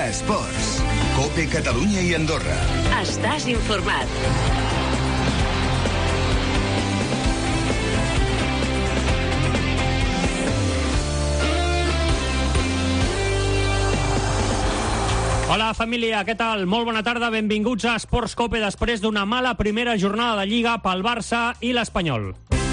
Esports. COPE Catalunya i Andorra. Estàs informat. Hola, família, què tal? Molt bona tarda, benvinguts a Esports COPE després d'una mala primera jornada de Lliga pel Barça i l'Espanyol.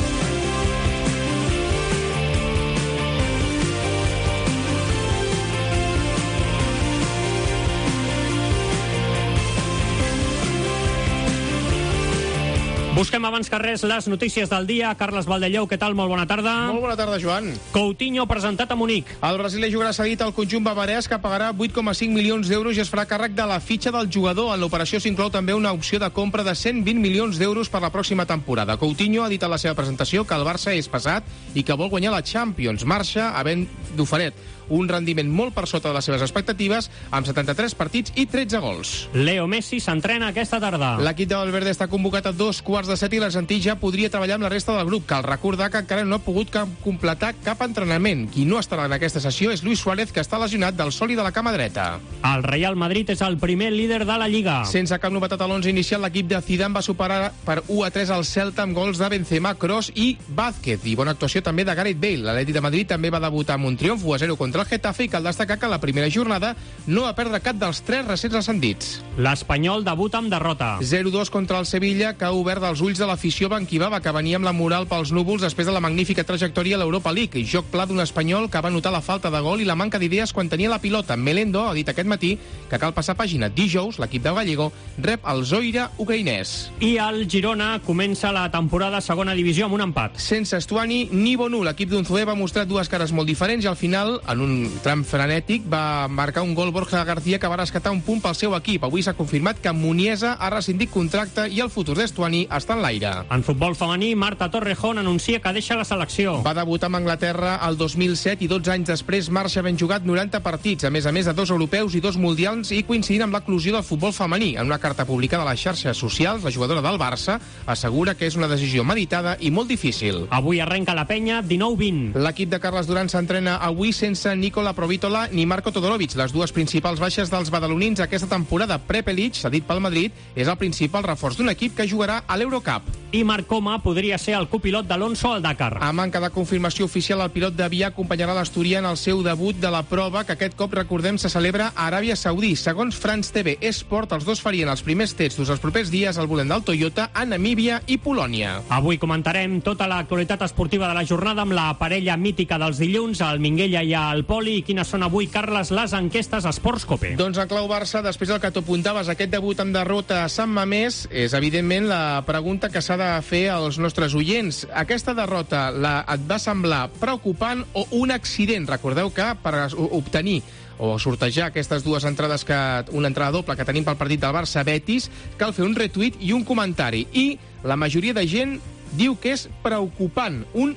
Busquem abans que res les notícies del dia. Carles Valdellou, què tal? Molt bona tarda. Molt bona tarda, Joan. Coutinho presentat a Munic. El brasiler jugarà cedit al conjunt bavarès, que pagarà 8,5 milions d'euros i es farà càrrec de la fitxa del jugador. En l'operació s'inclou també una opció de compra de 120 milions d'euros per la pròxima temporada. Coutinho ha dit a la seva presentació que el Barça és pesat i que vol guanyar la Champions. Marxa havent d'oferet un rendiment molt per sota de les seves expectatives, amb 73 partits i 13 gols. Leo Messi s'entrena aquesta tarda. L'equip de Valverde està convocat a 2:15 i l'Argentí ja podria treballar amb la resta del grup. Cal recordar que encara no ha pogut completar cap entrenament. Qui no estarà en aquesta sessió és Luis Suárez, que està lesionat del sol i de la cama dreta. El Real Madrid és el primer líder de la Lliga. Sense cap novetat a l'11 inicial, l'equip de Zidane va superar per 1-3 al Celta amb gols de Benzema, Kroos i Vázquez. I bona actuació també de Gareth Bale. L'Atlètic de Madrid també va debutar amb un triomf 1-0 contra el Getafe i cal destacar que la primera jornada no va perdre cap dels 3 recents ascendits. L'Espanyol debuta amb derrota. 0-2 contra el Sevilla, que ha obert els ulls de l'afició banquibava, que venia amb la moral pels núvols després de la magnífica trajectòria a l'Europa League. Joc pla d'un espanyol que va notar la falta de gol i la manca d'idees quan tenia la pilota. Melendo ha dit aquest matí que cal passar pàgina. Dijous, l'equip de Gallego rep el Zoira ucraïnès. I el Girona comença la temporada a segona divisió amb un empat. Sense Estuani ni Bonú, l'equip d'Unzué va mostrar dues cares molt diferents i al final, en un tram frenètic, va marcar un gol Borja García, que va rescatar un punt pel seu equip. Avui s'ha confirmat que Muniesa ha rescindit contracte i el futur d'Estuani està en l'aire. En futbol femení, Marta Torrejón anuncia que deixa la selecció. Va debutar amb Anglaterra el 2007 i 12 anys després marxa ben jugat 90 partits, a més de 2 europeus i 2 mundials, i coincidint amb l'eclosió del futbol femení. En una carta publicada a les xarxes socials, la jugadora del Barça assegura que és una decisió meditada i molt difícil. Avui arrenca la penya 19-20. L'equip de Carles Duran s'entrena avui sense Nikola Provítola ni Marco Todorovic, les dues principals baixes dels badalonins aquesta temporada. Prepelic, cedit pel Madrid, és el principal reforç d'un equip que jugarà a l'Eurocup. I Marc Coma podria ser el copilot d'Alonso al Dakar. A manca de confirmació oficial, el pilot d'Avià acompanyarà l'Asturià en el seu debut de la prova, que aquest cop, recordem, se celebra a Aràbia Saudí. Segons France TV Esport, els dos farien els primers testos els propers dies al voltant del Toyota a Namíbia i Polònia. Avui comentarem tota l'actualitat esportiva de la jornada amb la parella mítica dels dilluns, el Minguella i el Poli. I quines són avui, Carles, les enquestes Esports COPE? Doncs en clau Barça, després del que t'apuntaves, aquest debut amb derrota a Sant Mamés, és evidentment la pregunta que s'ha de fer als nostres oients. Aquesta derrota et va semblar preocupant o un accident? Recordeu que per obtenir o sortejar aquestes dues entrades, una entrada doble que tenim pel partit del Barça-Betis, cal fer un retuit i un comentari. I la majoria de gent diu que és preocupant. Un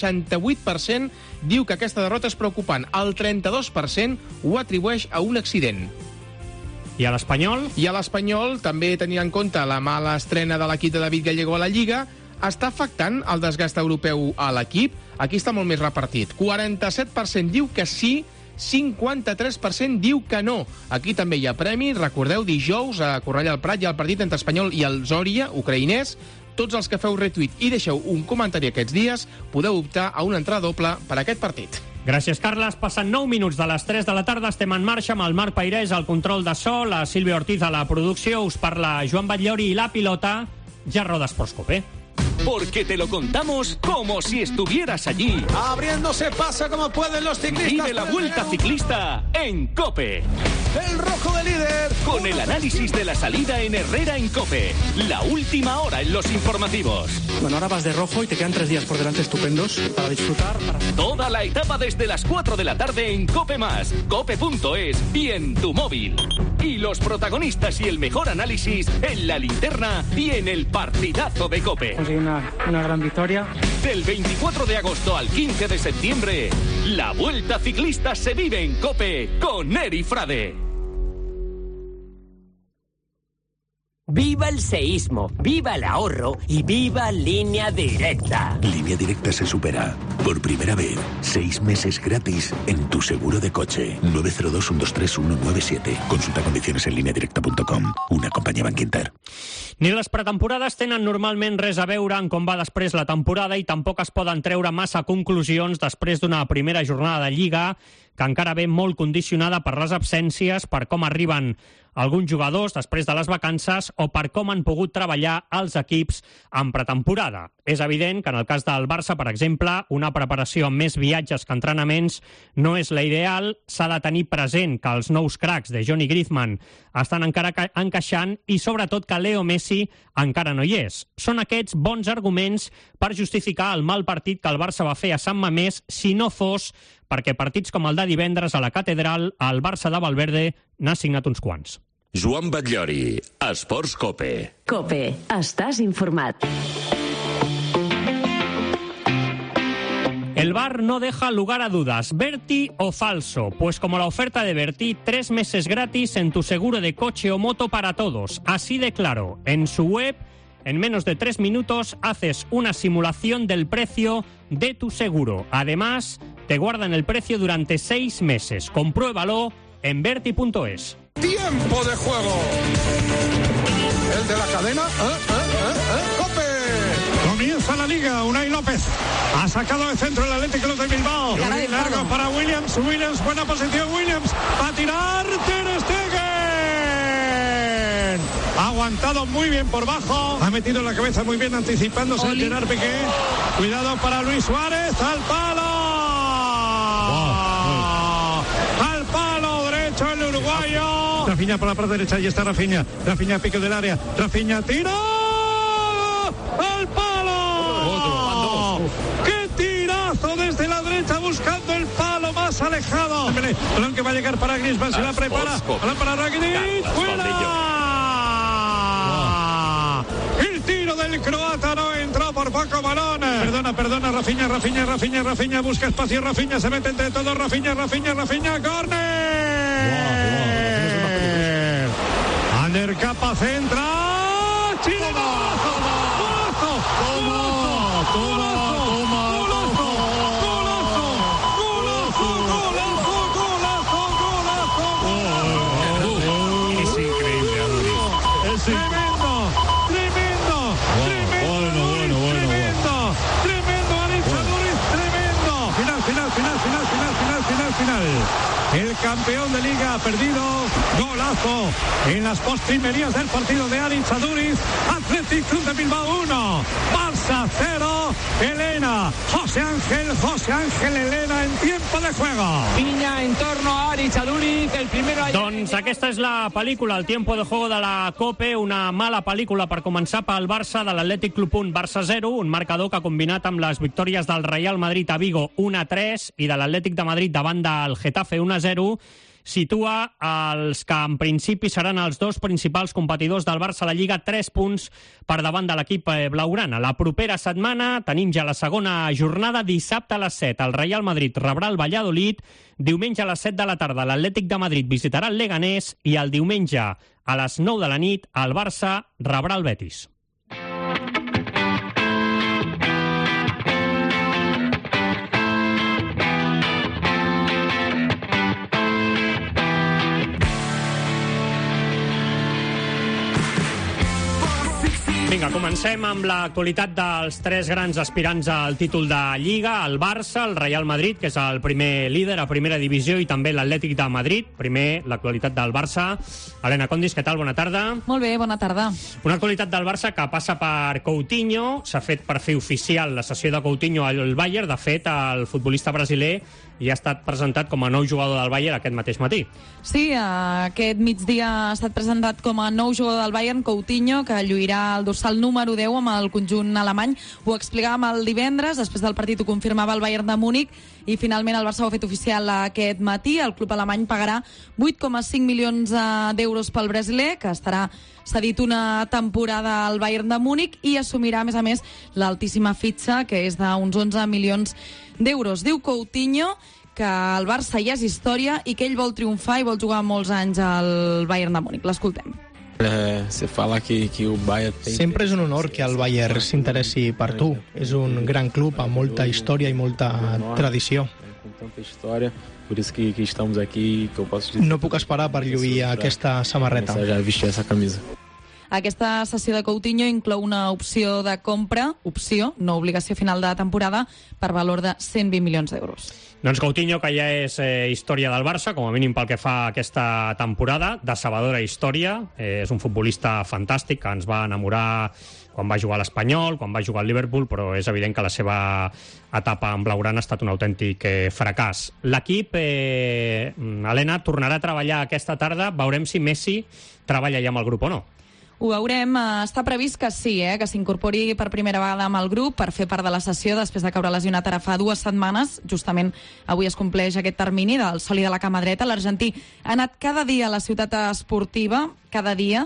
68% diu que aquesta derrota és preocupant. El 32% ho atribueix a un accident. I a l'Espanyol? I a l'Espanyol, també tenint en compte la mala estrena de l'equip de David Gallego a la Lliga, està afectant el desgast europeu a l'equip? Aquí està molt més repartit. 47% diu que sí, 53% diu que no. Aquí també hi ha premi. Recordeu, dijous a Cornellà al Prat hi ha el partit entre Espanyol i el Zoria, ucraïnès. Tots els que feu retuit i deixeu un comentari aquests dies podeu optar a una entrada doble per a aquest partit. Gràcies, Carles. Passen 9 minuts de les 3 de la tarda. Estem en marxa amb el Marc Peirés al control de so, la Sílvia Ortiz a la producció. Us parla Joan Batllori i la pilota ja roda Esports COPE. Porque te lo contamos como si estuvieras allí. Abriéndose pasa como pueden los ciclistas. Vive la Vuelta Ciclista en COPE. El rojo de líder. Con el análisis de la salida en Herrera en COPE. La última hora en los informativos. Bueno, ahora vas de rojo y te quedan 3 días por delante estupendos para disfrutar. Toda la etapa desde las 4 de la tarde en COPE+, cope.es y en tu móvil. Y los protagonistas y el mejor análisis en la linterna y en el partidazo de COPE. Conseguí una gran victoria. Del 24 de agosto al 15 de septiembre, la Vuelta Ciclista se vive en COPE con Eri Frade. ¡Viva el seísmo! ¡Viva el ahorro! ¡Y viva Línea Directa! Línea Directa se supera. Por primera vez, 6 meses gratis en tu seguro de coche. 902-123-197. Consulta condiciones en lineadirecta.com. Una compañía Bankinter. Ni les pretemporades tenen normalment res a veure en com va després la temporada i tampoc es poden treure massa conclusions després d'una primera jornada de Lliga que encara ve molt condicionada per les absències, per com arriben alguns jugadors després de les vacances o per com han pogut treballar els equips en pretemporada. És evident que en el cas del Barça, per exemple, una preparació amb més viatges que entrenaments no és la ideal. S'ha de tenir present que els nous cracs de Johnny Griezmann estan encara encaixant i sobretot que Leo Messi encara no hi és. Són aquests bons arguments per justificar el mal partit que el Barça va fer a Sant Mamés si no fos perquè partits com el de divendres a la Catedral, el Barça de Valverde n'ha signat uns quants. Joan Batllori, Esports Cope. Cope, estàs informat. El VAR no deja lugar a dudas. ¿Berti o falso? Pues como la oferta de Berti, 3 meses gratis en tu seguro de coche o moto para todos. Así de claro. En su web, en menos de 3 minutos, haces una simulación del precio de tu seguro. Además, te guardan el precio durante 6 meses. Compruébalo en Berti.es. Tiempo de juego. El de la cadena. ¡Cope! Comienza la liga. Unai López ha sacado de centro el Atlético Club de Bilbao. Largo para Williams. Williams, buena posición. Williams va a tirar. Ter Stegen. Ha aguantado muy bien por bajo. Ha metido la cabeza muy bien anticipándose el Gerard Piqué. Cuidado para Luis Suárez. Al palo. Al palo derecho el uruguayo. Rafinha por la parte derecha, y está Rafinha. Rafinha pique del área. Rafinha tira. ¡Al palo! ¡Qué tirazo desde la derecha buscando el palo más alejado! Balón que va a llegar para Griezmann, se la prepara. Balón para Rakitic. ¡Fuera! El tiro del croata no entró por poco balón. Perdona, Rafinha busca espacio, Rafinha se mete entre todos, Rafinha, córner. Ander Capa centra. Chile, golazo. Es increíble, Aduri. Es tremendo. Aritz Aduriz, tremendo. Final. El campeón de Liga ha perdido. Golazo en las postrimerías del partido de Aritz Aduriz. Athletic Club de Bilbao 1, Barça 0. José Ángel Elena en tiempo de juego. Piña en torno a Aritz Aduriz, el primero... Doncs aquesta és la pel·lícula, el tiempo de juego de la COPE, una mala pel·lícula per començar pel Barça, de l'Atlètic Club 1, Barça 0, un marcador que ha combinat amb les victòries del Real Madrid a Vigo 1-3 i de l'Atlètic de Madrid davant del Getafe 1-0, situa els que en principi seran els dos principals competidors del Barça a la Lliga 3 punts per davant de l'equip blaugrana. La propera setmana tenim ja la segona jornada. Dissabte a les 7 el Real Madrid rebrà el Valladolid, diumenge a les 7 de la tarda l'Atlètic de Madrid visitarà el Leganés i el diumenge a les 9 de la nit el Barça rebrà el Betis. Vinga, comencem amb l'actualitat dels 3 grans aspirants al títol de Lliga, el Barça, el Real Madrid, que és el primer líder a primera divisió, i també l'Atlètic de Madrid. Primer, l'actualitat del Barça. Helena Condis, què tal? Bona tarda. Molt bé, bona tarda. Una actualitat del Barça que passa per Coutinho. S'ha fet per fer oficial la cessió de Coutinho al Bayern. De fet, el futbolista brasiler ja ha estat presentat com a nou jugador del Bayern aquest mateix matí. Sí, aquest migdia ha estat presentat com a nou jugador del Bayern Coutinho, que lluirà el dorsal número 10 amb el conjunt alemany. Ho explicàvem el divendres, després del partit ho confirmava el Bayern de Múnich, i finalment el Barça ho ha fet oficial aquest matí. El club alemany pagarà 8,5 milions d'euros pel brasiler, que estarà cedit una temporada al Bayern de Múnich, i assumirà, a més, l'altíssima fitxa, que és d'uns 11 milions d'euros. Diu Coutinho que el Barça ja és història i que ell vol triomfar i vol jugar molts anys al Bayern de Múnich. L'escoltem. Sempre és un honor que el Bayern s'interessi per tu. És un gran club amb molta història i molta tradició. No puc esperar per lluir aquesta samarreta. Aquesta sessió de Coutinho inclou una opció de compra, no obligació final de temporada, per valor de 120 milions d'euros. Doncs Coutinho, que ja és història del Barça, com a mínim pel que fa a aquesta temporada, decebedora història, és un futbolista fantàstic que ens va enamorar quan va jugar a l'Espanyol, quan va jugar al Liverpool, però és evident que la seva etapa en blaugrana ha estat un autèntic fracàs. L'equip, Helena, tornarà a treballar aquesta tarda. Veurem si Messi treballa ja amb el grup o no. Ho veurem. Està previst que sí, que s'incorpori per primera vegada amb el grup per fer part de la sessió després de caure lesionat ara fa 2 setmanes. Justament avui es compleix aquest termini del sòlid de la cama dreta. L'argentí ha anat cada dia a la ciutat esportiva, cada dia,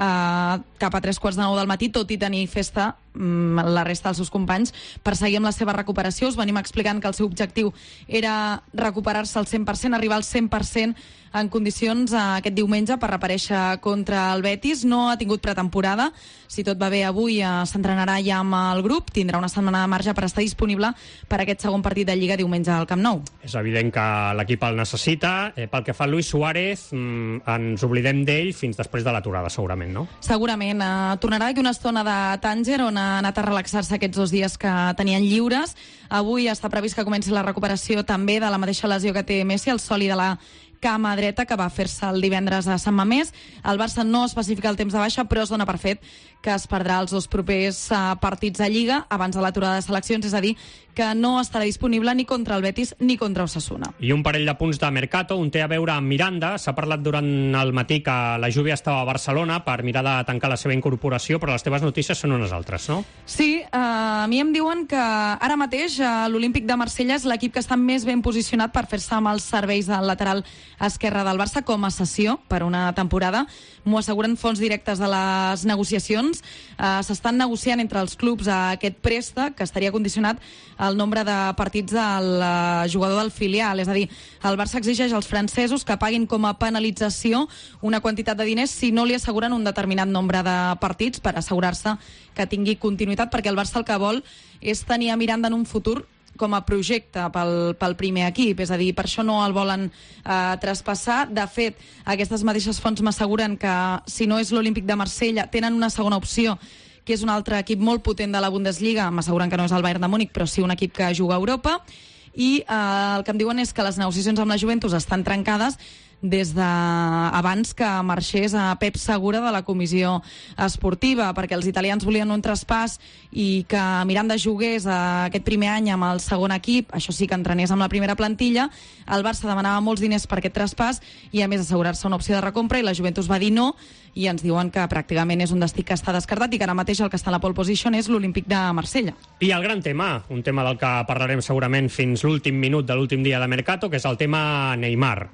cap a 3:45 del matí, tot i tenir festa la resta dels seus companys, per seguir amb la seva recuperació. Us venim explicant que el seu objectiu era recuperar-se al 100%, arribar al 100% en condicions aquest diumenge per reaparèixer contra el Betis. No ha tingut pretemporada. Si tot va bé avui s'entrenarà ja amb el grup, tindrà una setmana de marge per estar disponible per aquest segon partit de Lliga diumenge al Camp Nou. És evident que l'equip el necessita. Pel que fa a Luis Suárez, ens oblidem d'ell fins després de l'aturada, segurament, no? Segurament. Tornarà d'aquí una estona de Tànger, on ha anat a relaxar-se aquests 2 dies que tenien lliures. Avui està previst que comenci la recuperació també de la mateixa lesió que té Messi, el sòlid de la cama dreta, que va fer-se el divendres a Sant Mamés. El Barça no especifica el temps de baixa, però es dona per fet que es perdrà els 2 propers partits a Lliga abans de l'aturada de seleccions, és a dir, que no estarà disponible ni contra el Betis ni contra Osasuna. I un parell de punts de Mercato, un té a veure amb Miranda. S'ha parlat durant el matí que la Juve estava a Barcelona per mirar de tancar la seva incorporació, però les teves notícies són unes altres, no? Sí, a mi em diuen que ara mateix l'Olímpic de Marsella és l'equip que està més ben posicionat per fer-se amb els serveis del lateral esquerre del Barça com a cessió per una temporada. M'ho asseguren fonts directes de les negociacions. S'estan negociant entre els clubs aquest préstec, que estaria condicionat al nombre de partits del jugador del filial. És a dir, el Barça exigeix als francesos que paguin com a penalització una quantitat de diners si no li asseguren un determinat nombre de partits, per assegurar-se que tingui continuïtat, perquè el Barça el que vol és tenir a Miranda en un futur com a projecte pel primer equip, és a dir, per això no el volen traspassar. De fet, aquestes mateixes fonts m'asseguren que si no és l'Olímpic de Marsella, tenen una segona opció, que és un altre equip molt potent de la Bundesliga. M'asseguren que no és el Bayern de Múnich, però sí un equip que juga a Europa. I el que em diuen és que les negociacions amb la Juventus estan trencades des d'abans que marxés a Pep Segura de la comissió esportiva, perquè els italians volien un traspàs i que Miranda jugués aquest primer any amb el segon equip, això sí, que entrenés amb la primera plantilla. El Barça demanava molts diners per aquest traspàs i a més assegurar-se una opció de recompra, i la Juventus va dir no, i ens diuen que pràcticament és un destí que està descartat i que ara mateix el que està a la pole position és l'Olímpic de Marsella. I el gran tema, un tema del que parlarem segurament fins l'últim minut de l'últim dia de Mercato, que és el tema Neymar.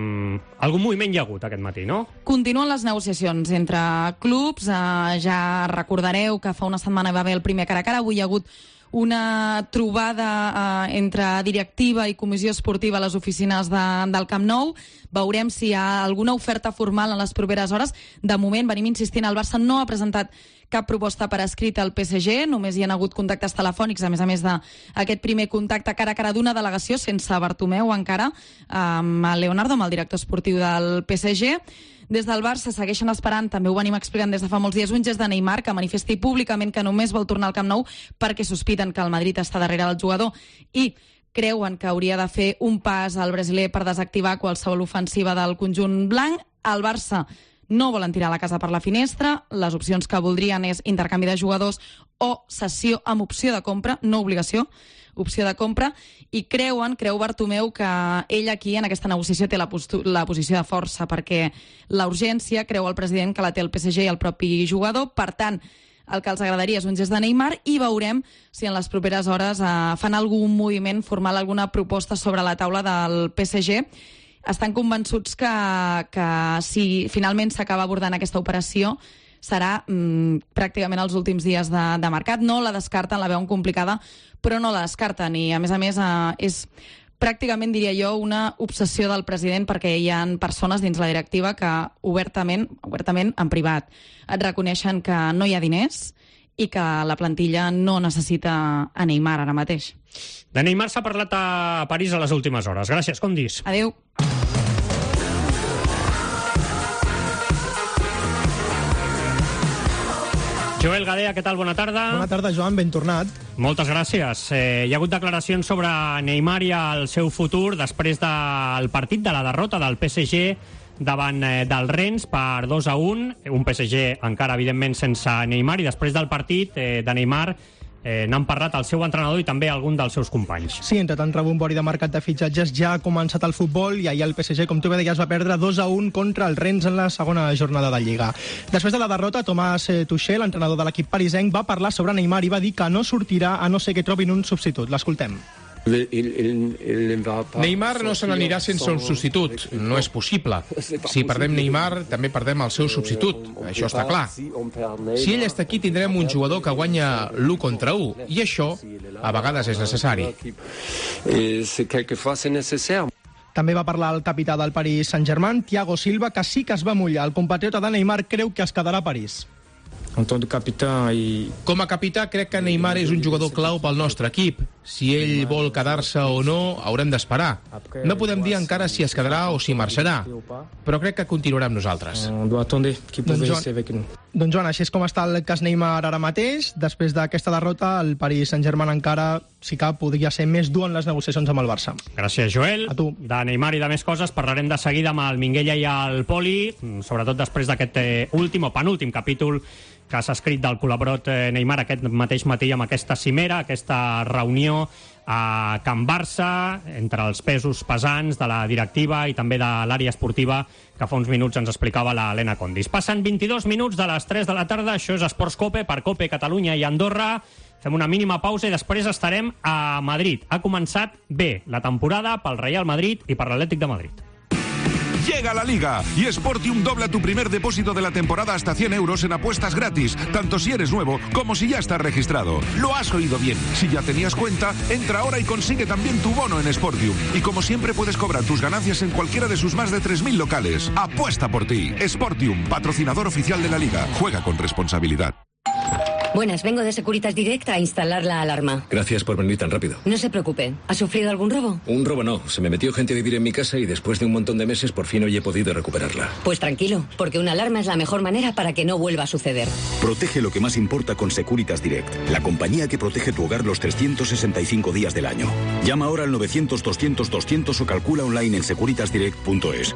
Algun moviment hi ha hagut aquest matí, no? Continuen les negociacions entre clubs. Ja recordareu que fa una setmana va haver el primer cara a cara. Avui hi ha hagut una trobada entre directiva i comissió esportiva a les oficines del Camp Nou. Veurem si hi ha alguna oferta formal en les properes hores. De moment, venim insistint, el Barça no ha presentat cap proposta per escrit al PSG, només hi ha hagut contactes telefònics, a més d'aquest primer contacte cara a cara d'una delegació, sense Bartomeu encara, amb Leonardo, amb el director esportiu del PSG. Des del Barça segueixen esperant, també ho venim explicant des de fa molts dies, un gest de Neymar que manifesti públicament que només vol tornar al Camp Nou perquè sospiten que el Madrid està darrere del jugador i creuen que hauria de fer un pas al brasiler per desactivar qualsevol ofensiva del conjunt blanc. El Barça no volen tirar la casa per la finestra. Les opcions que voldrien és intercanvi de jugadors o cessió amb opció de compra, no obligació, opció de compra, i creu Bartomeu que ell aquí en aquesta negociació té la posició de força, perquè la urgència, creu el president, que la té el PSG i el propi jugador. Per tant, el que els agradaria és un gest de Neymar, i veurem si en les properes hores fan algun moviment formal, alguna proposta sobre la taula del PSG. Estan convençuts que si finalment s'acaba abordant aquesta operació serà pràcticament els últims dies de mercat. No la descarten, la veuen complicada, però no la descarten, i a més és pràcticament, diria jo, una obsessió del president, perquè hi ha persones dins la directiva que obertament, en privat, et reconeixen que no hi ha diners i que la plantilla no necessita a Neymar ara mateix. De Neymar s'ha parlat a París a les últimes hores. Gràcies, Condis. Adéu. Joel Gadea, què tal? Bona tarda. Bona tarda, Joan, ben tornat. Moltes gràcies. Hi ha hagut declaracions sobre Neymar i el seu futur després del partit de la derrota del PSG davant del Rennes per 2-1. Un PSG encara, evidentment, sense Neymar, i després del partit de Neymar n'han parlat el seu entrenador i també algun dels seus companys. Sí, entre tant rebombori de mercat de fitxatges ja ha començat el futbol i ahir el PSG, com tu bé deies, va perdre 2-1 contra el Rennes en la segona jornada de Lliga. Després de la derrota, Thomas Tuchel, entrenador de l'equip parisenc, va parlar sobre Neymar i va dir que no sortirà a no ser que trobin un substitut. L'escoltem. Neymar no se n'anirà sense un substitut. No és possible. Si perdem Neymar, també perdem el seu substitut. Això està clar. Si ell està aquí, tindrem un jugador que guanya l'1 contra 1. I això, a vegades, és necessari. També va parlar el capità del Paris Saint-Germain, Thiago Silva, que sí que es va mullar. El compatriota de Neymar creu que es quedarà a París. Com a capità, crec que Neymar és un jugador clau pel nostre equip. Si ell vol quedar-se o no, haurem d'esperar. No podem dir encara si es quedarà o si marxarà, però crec que continuarà amb nosaltres. Doncs Joan, així és com està el cas Neymar ara mateix. Després d'aquesta derrota, el Paris Saint-Germain encara, si cap, podria ser més dur en les negociacions amb el Barça. Gràcies, Joel. A tu. De Neymar i de més coses parlarem de seguida amb el Minguella i el Poli, sobretot després d'aquest últim o penúltim capítol que s'ha escrit del col·laborat Neymar aquest mateix matí amb aquesta cimera, aquesta reunió a Can Barça, entre els pesos pesants de la directiva i també de l'àrea esportiva, que fa uns minuts ens explicava l'Helena Condis. Passen 22 minuts de les 3 de la tarda, això és Esports Cope, per Cope, Catalunya i Andorra. Fem una mínima pausa i després estarem a Madrid. Ha començat bé la temporada pel Real Madrid i per l'Atlètic de Madrid. Llega la Liga y Sportium dobla tu primer depósito de la temporada hasta 100 euros en apuestas gratis, tanto si eres nuevo como si ya estás registrado. Lo has oído bien. Si ya tenías cuenta, entra ahora y consigue también tu bono en Sportium. Y como siempre puedes cobrar tus ganancias en cualquiera de sus más de 3.000 locales. Apuesta por ti. Sportium, patrocinador oficial de la Liga. Juega con responsabilidad. Buenas, vengo de Securitas Direct a instalar la alarma. Gracias por venir tan rápido. No se preocupe. ¿Ha sufrido algún robo? Un robo no. Se me metió gente a vivir en mi casa y después de un montón de meses por fin hoy he podido recuperarla. Pues tranquilo, porque una alarma es la mejor manera para que no vuelva a suceder. Protege lo que más importa con Securitas Direct, la compañía que protege tu hogar los 365 días del año. Llama ahora al 900-200-200 o calcula online en securitasdirect.es.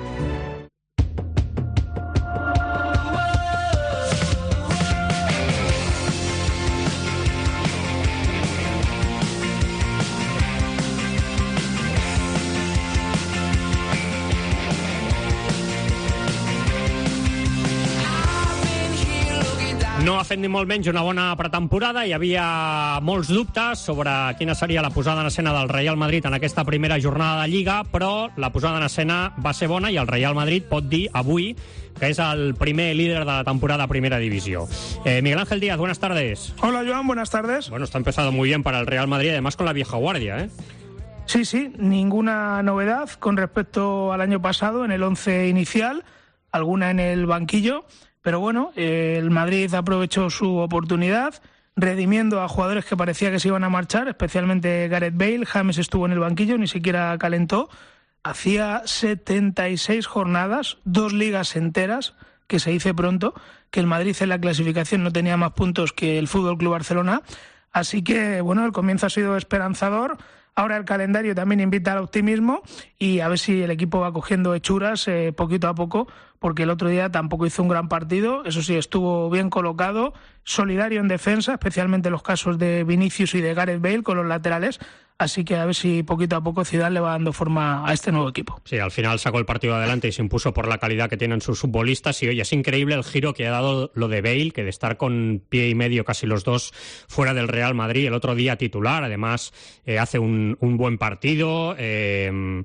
No ha fet ni molt menys una bona pretemporada. Hi havia molts dubtes sobre quina seria la posada en escena del Real Madrid en aquesta primera jornada de Lliga, però la posada en escena va ser bona i el Real Madrid pot dir avui que es el primer líder de la temporada a Primera División. Miguel Ángel Díaz, buenas tardes. Hola, Joan, buenas tardes. Bueno, está empezando muy bien para el Real Madrid, además con la vieja guardia, ¿eh? Sí, ninguna novedad con respecto al año pasado en el 11 inicial, alguna en el banquillo. Pero bueno, el Madrid aprovechó su oportunidad, redimiendo a jugadores que parecía que se iban a marchar, especialmente Gareth Bale. James estuvo en el banquillo, ni siquiera calentó. Hacía 76 jornadas, 2 ligas enteras, que se dice pronto, que el Madrid en la clasificación no tenía más puntos que el FC Barcelona. Así que, bueno, el comienzo ha sido esperanzador. Ahora el calendario también invita al optimismo y a ver si el equipo va cogiendo hechuras poquito a poco, porque el otro día tampoco hizo un gran partido. Eso sí, estuvo bien colocado, solidario en defensa, especialmente en los casos de Vinicius y de Gareth Bale con los laterales. Así que a ver si poquito a poco Zidane le va dando forma a este nuevo equipo. Sí, al final sacó el partido adelante y se impuso por la calidad que tienen sus futbolistas. Y oye, es increíble el giro que ha dado lo de Bale, que de estar con pie y medio casi los dos fuera del Real Madrid, el otro día titular, además hace un buen partido.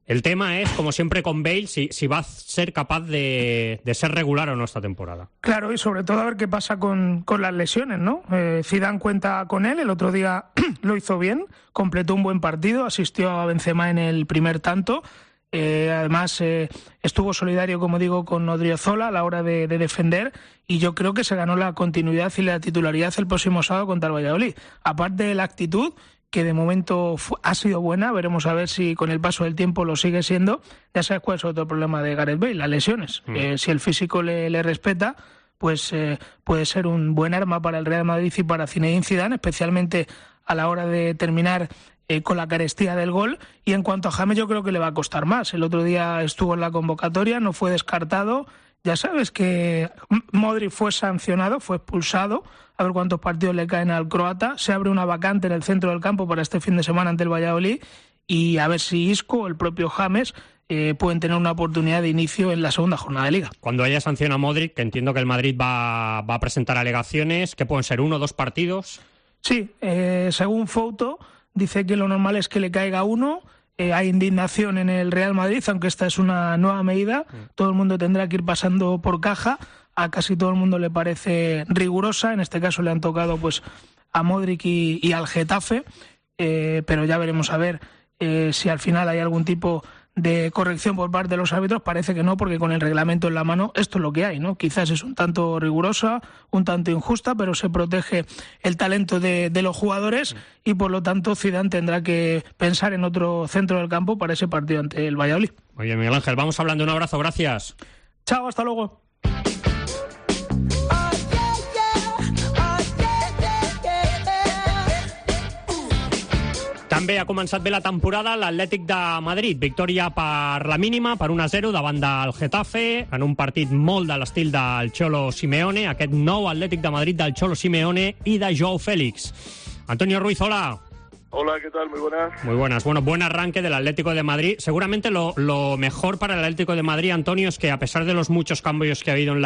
El tema es, como siempre con Bale, si va a ser capaz de ser regular o no esta temporada. Claro, y sobre todo a ver qué pasa con las lesiones, ¿no? Zidane cuenta con él, el otro día lo hizo bien, completó un buen partido, asistió a Benzema en el primer tanto. Además, estuvo solidario, como digo, con Odriozola a la hora de defender, y yo creo que se ganó la continuidad y la titularidad el próximo sábado contra el Valladolid. Aparte de la actitud, que de momento ha sido buena, veremos a ver si con el paso del tiempo lo sigue siendo. Ya sabes cuál es otro problema de Gareth Bale, las lesiones. Si el físico le respeta, pues puede ser un buen arma para el Real Madrid y para Zinedine Zidane, especialmente a la hora de terminar con la carestía del gol. Y en cuanto a James, yo creo que le va a costar más. El otro día estuvo en la convocatoria, no fue descartado. Ya sabes que Modric fue sancionado, fue expulsado. A ver cuántos partidos le caen al croata. Se abre una vacante en el centro del campo para este fin de semana ante el Valladolid, y a ver si Isco o el propio James pueden tener una oportunidad de inicio en la segunda jornada de Liga. Cuando haya sanción a Modric, que entiendo que el Madrid va a presentar alegaciones, que pueden ser 1 o 2 partidos. Sí, según Fouto, dice que lo normal es que le caiga 1. Hay indignación en el Real Madrid, aunque esta es una nueva medida. Todo el mundo tendrá que ir pasando por caja. A casi todo el mundo le parece rigurosa. En este caso le han tocado pues a Modric y al Getafe. Pero ya veremos a ver si al final hay algún tipo de corrección por parte de los árbitros. Parece que no, porque con el reglamento en la mano esto es lo que hay, ¿no? Quizás es un tanto rigurosa, un tanto injusta, pero se protege el talento de los jugadores, y por lo tanto Zidane tendrá que pensar en otro centro del campo para ese partido ante el Valladolid. Oye, Miguel Ángel, vamos hablando. Un abrazo, gracias. Chao, hasta luego. També ha començat bé la temporada l'Atlètic de Madrid. Victòria per la mínima, per 1-0 davant del Getafe, en un partit molt de l'estil del Cholo Simeone, aquest nou Atlètic de Madrid del Cholo Simeone i de Joao Félix. Antonio Ruiz, hola. Hola, ¿qué tal? Muy buenas. Muy buenas. Bueno, buen arranque del Atlético de Madrid. Seguramente lo mejor para el Atlético de Madrid, Antonio, es que a pesar de los muchos cambios que ha habido en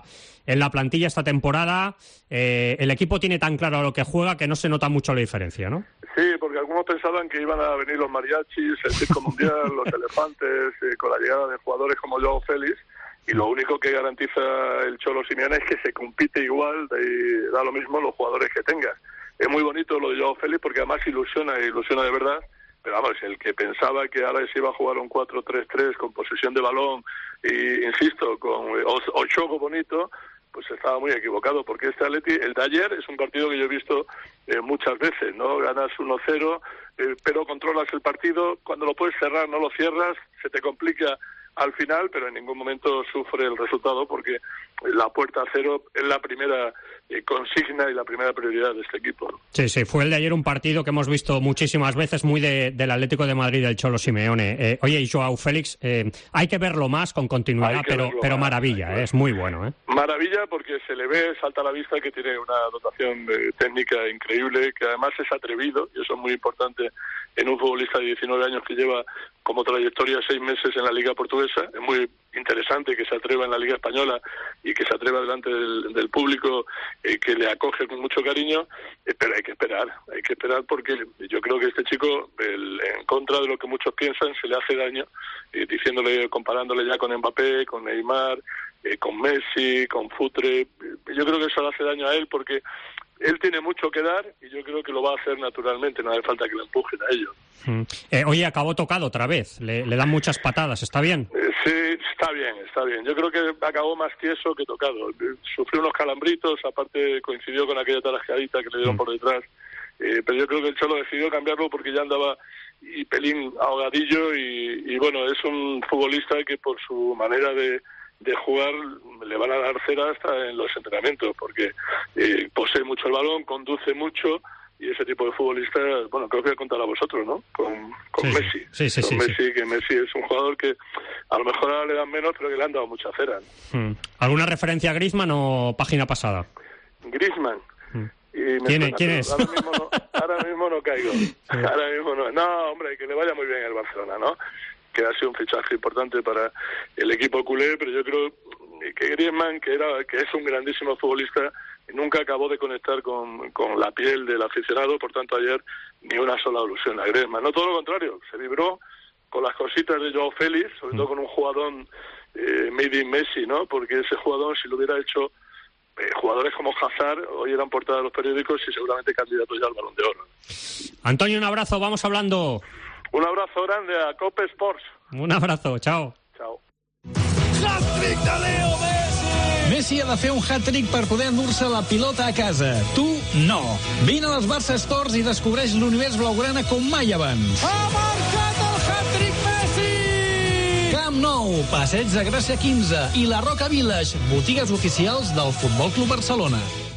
la plantilla esta temporada, el equipo tiene tan claro lo que juega que no se nota mucho la diferencia, ¿no? Sí, porque algunos pensaban que iban a venir los mariachis, el circo mundial, los elefantes, con la llegada de jugadores como Joao Félix, y lo único que garantiza el Cholo Simeone es que se compite igual, da lo mismo los jugadores que tengas. Es muy bonito lo de Joao Félix porque además ilusiona de verdad, pero vamos, el que pensaba que ahora se iba a jugar un 4-3-3 con posesión de balón y, insisto, con ocho bonito, pues estaba muy equivocado, porque este Atleti, el de ayer, es un partido que yo he visto muchas veces, ¿no? Ganas 1-0, pero controlas el partido, cuando lo puedes cerrar no lo cierras, se te complica al final, pero en ningún momento sufre el resultado, porque la puerta a cero es la primera consigna y la primera prioridad de este equipo. Sí, fue el de ayer un partido que hemos visto muchísimas veces, muy del Atlético de Madrid del Cholo Simeone. Oye, y Joao Félix, hay que verlo más con continuidad, pero maravilla, es muy bueno. Maravilla, porque se le ve, salta a la vista que tiene una dotación técnica increíble, que además es atrevido, y eso es muy importante en un futbolista de 19 años que lleva como trayectoria 6 meses en la Liga Portuguesa. Es muy interesante que se atreva en la Liga Española y que se atreva delante del público que le acoge con mucho cariño, pero hay que esperar porque yo creo que este chico, en contra de lo que muchos piensan, se le hace daño, comparándole ya con Mbappé, con Neymar, con Messi, con Futre. Yo creo que eso le hace daño a él porque él tiene mucho que dar y yo creo que lo va a hacer naturalmente, no hace falta que le empujen a ello. Oye, acabó tocado otra vez, le dan muchas patadas, ¿está bien? Sí, está bien. Yo creo que acabó más tieso que tocado. Sufrió unos calambritos, aparte coincidió con aquella tarascadita que le dieron por detrás, pero yo creo que el Cholo decidió cambiarlo porque ya andaba y pelín ahogadillo y bueno, es un futbolista que por su manera de jugar le van a dar cera hasta en los entrenamientos, porque posee mucho el balón, conduce mucho, y ese tipo de futbolistas, bueno, creo que voy a contar a vosotros, ¿no? Con Messi. Sí. Messi, que Messi es un jugador que a lo mejor ahora le dan menos, pero que le han dado mucha cera. ¿Alguna referencia a Griezmann o página pasada? Griezmann. ¿Quién es? Ahora mismo no caigo. Ahora mismo no. No, hombre, que le vaya muy bien el Barcelona, ¿no? Que ha sido un fichaje importante para el equipo culé, pero yo creo que Griezmann, que es un grandísimo futbolista, nunca acabó de conectar con la piel del aficionado, por tanto ayer ni una sola alusión a Griezmann. No, todo lo contrario, se vibró las cositas de Joao Félix, sobre todo con un jugador made in Messi, ¿no? Porque ese jugador, si lo hubiera hecho jugadores como Hazard, hoy eran portada de los periódicos y seguramente candidatos ya al Balón de Oro. Antonio, un abrazo, vamos hablando. Un abrazo grande a Cope Sports. Un abrazo, chao. Chao. Hat-trick de Leo Messi! Messi ha de fer un hat-trick per poder endur-se la pilota a casa. Tu, no. Vine a les Barça Stores i descobreix l'univers blaugrana com mai abans. Ha marcat el hat-trick Messi! Camp Nou, Passeig de Gràcia 15 i la Roca Village, botigues oficials del Futbol Club Barcelona.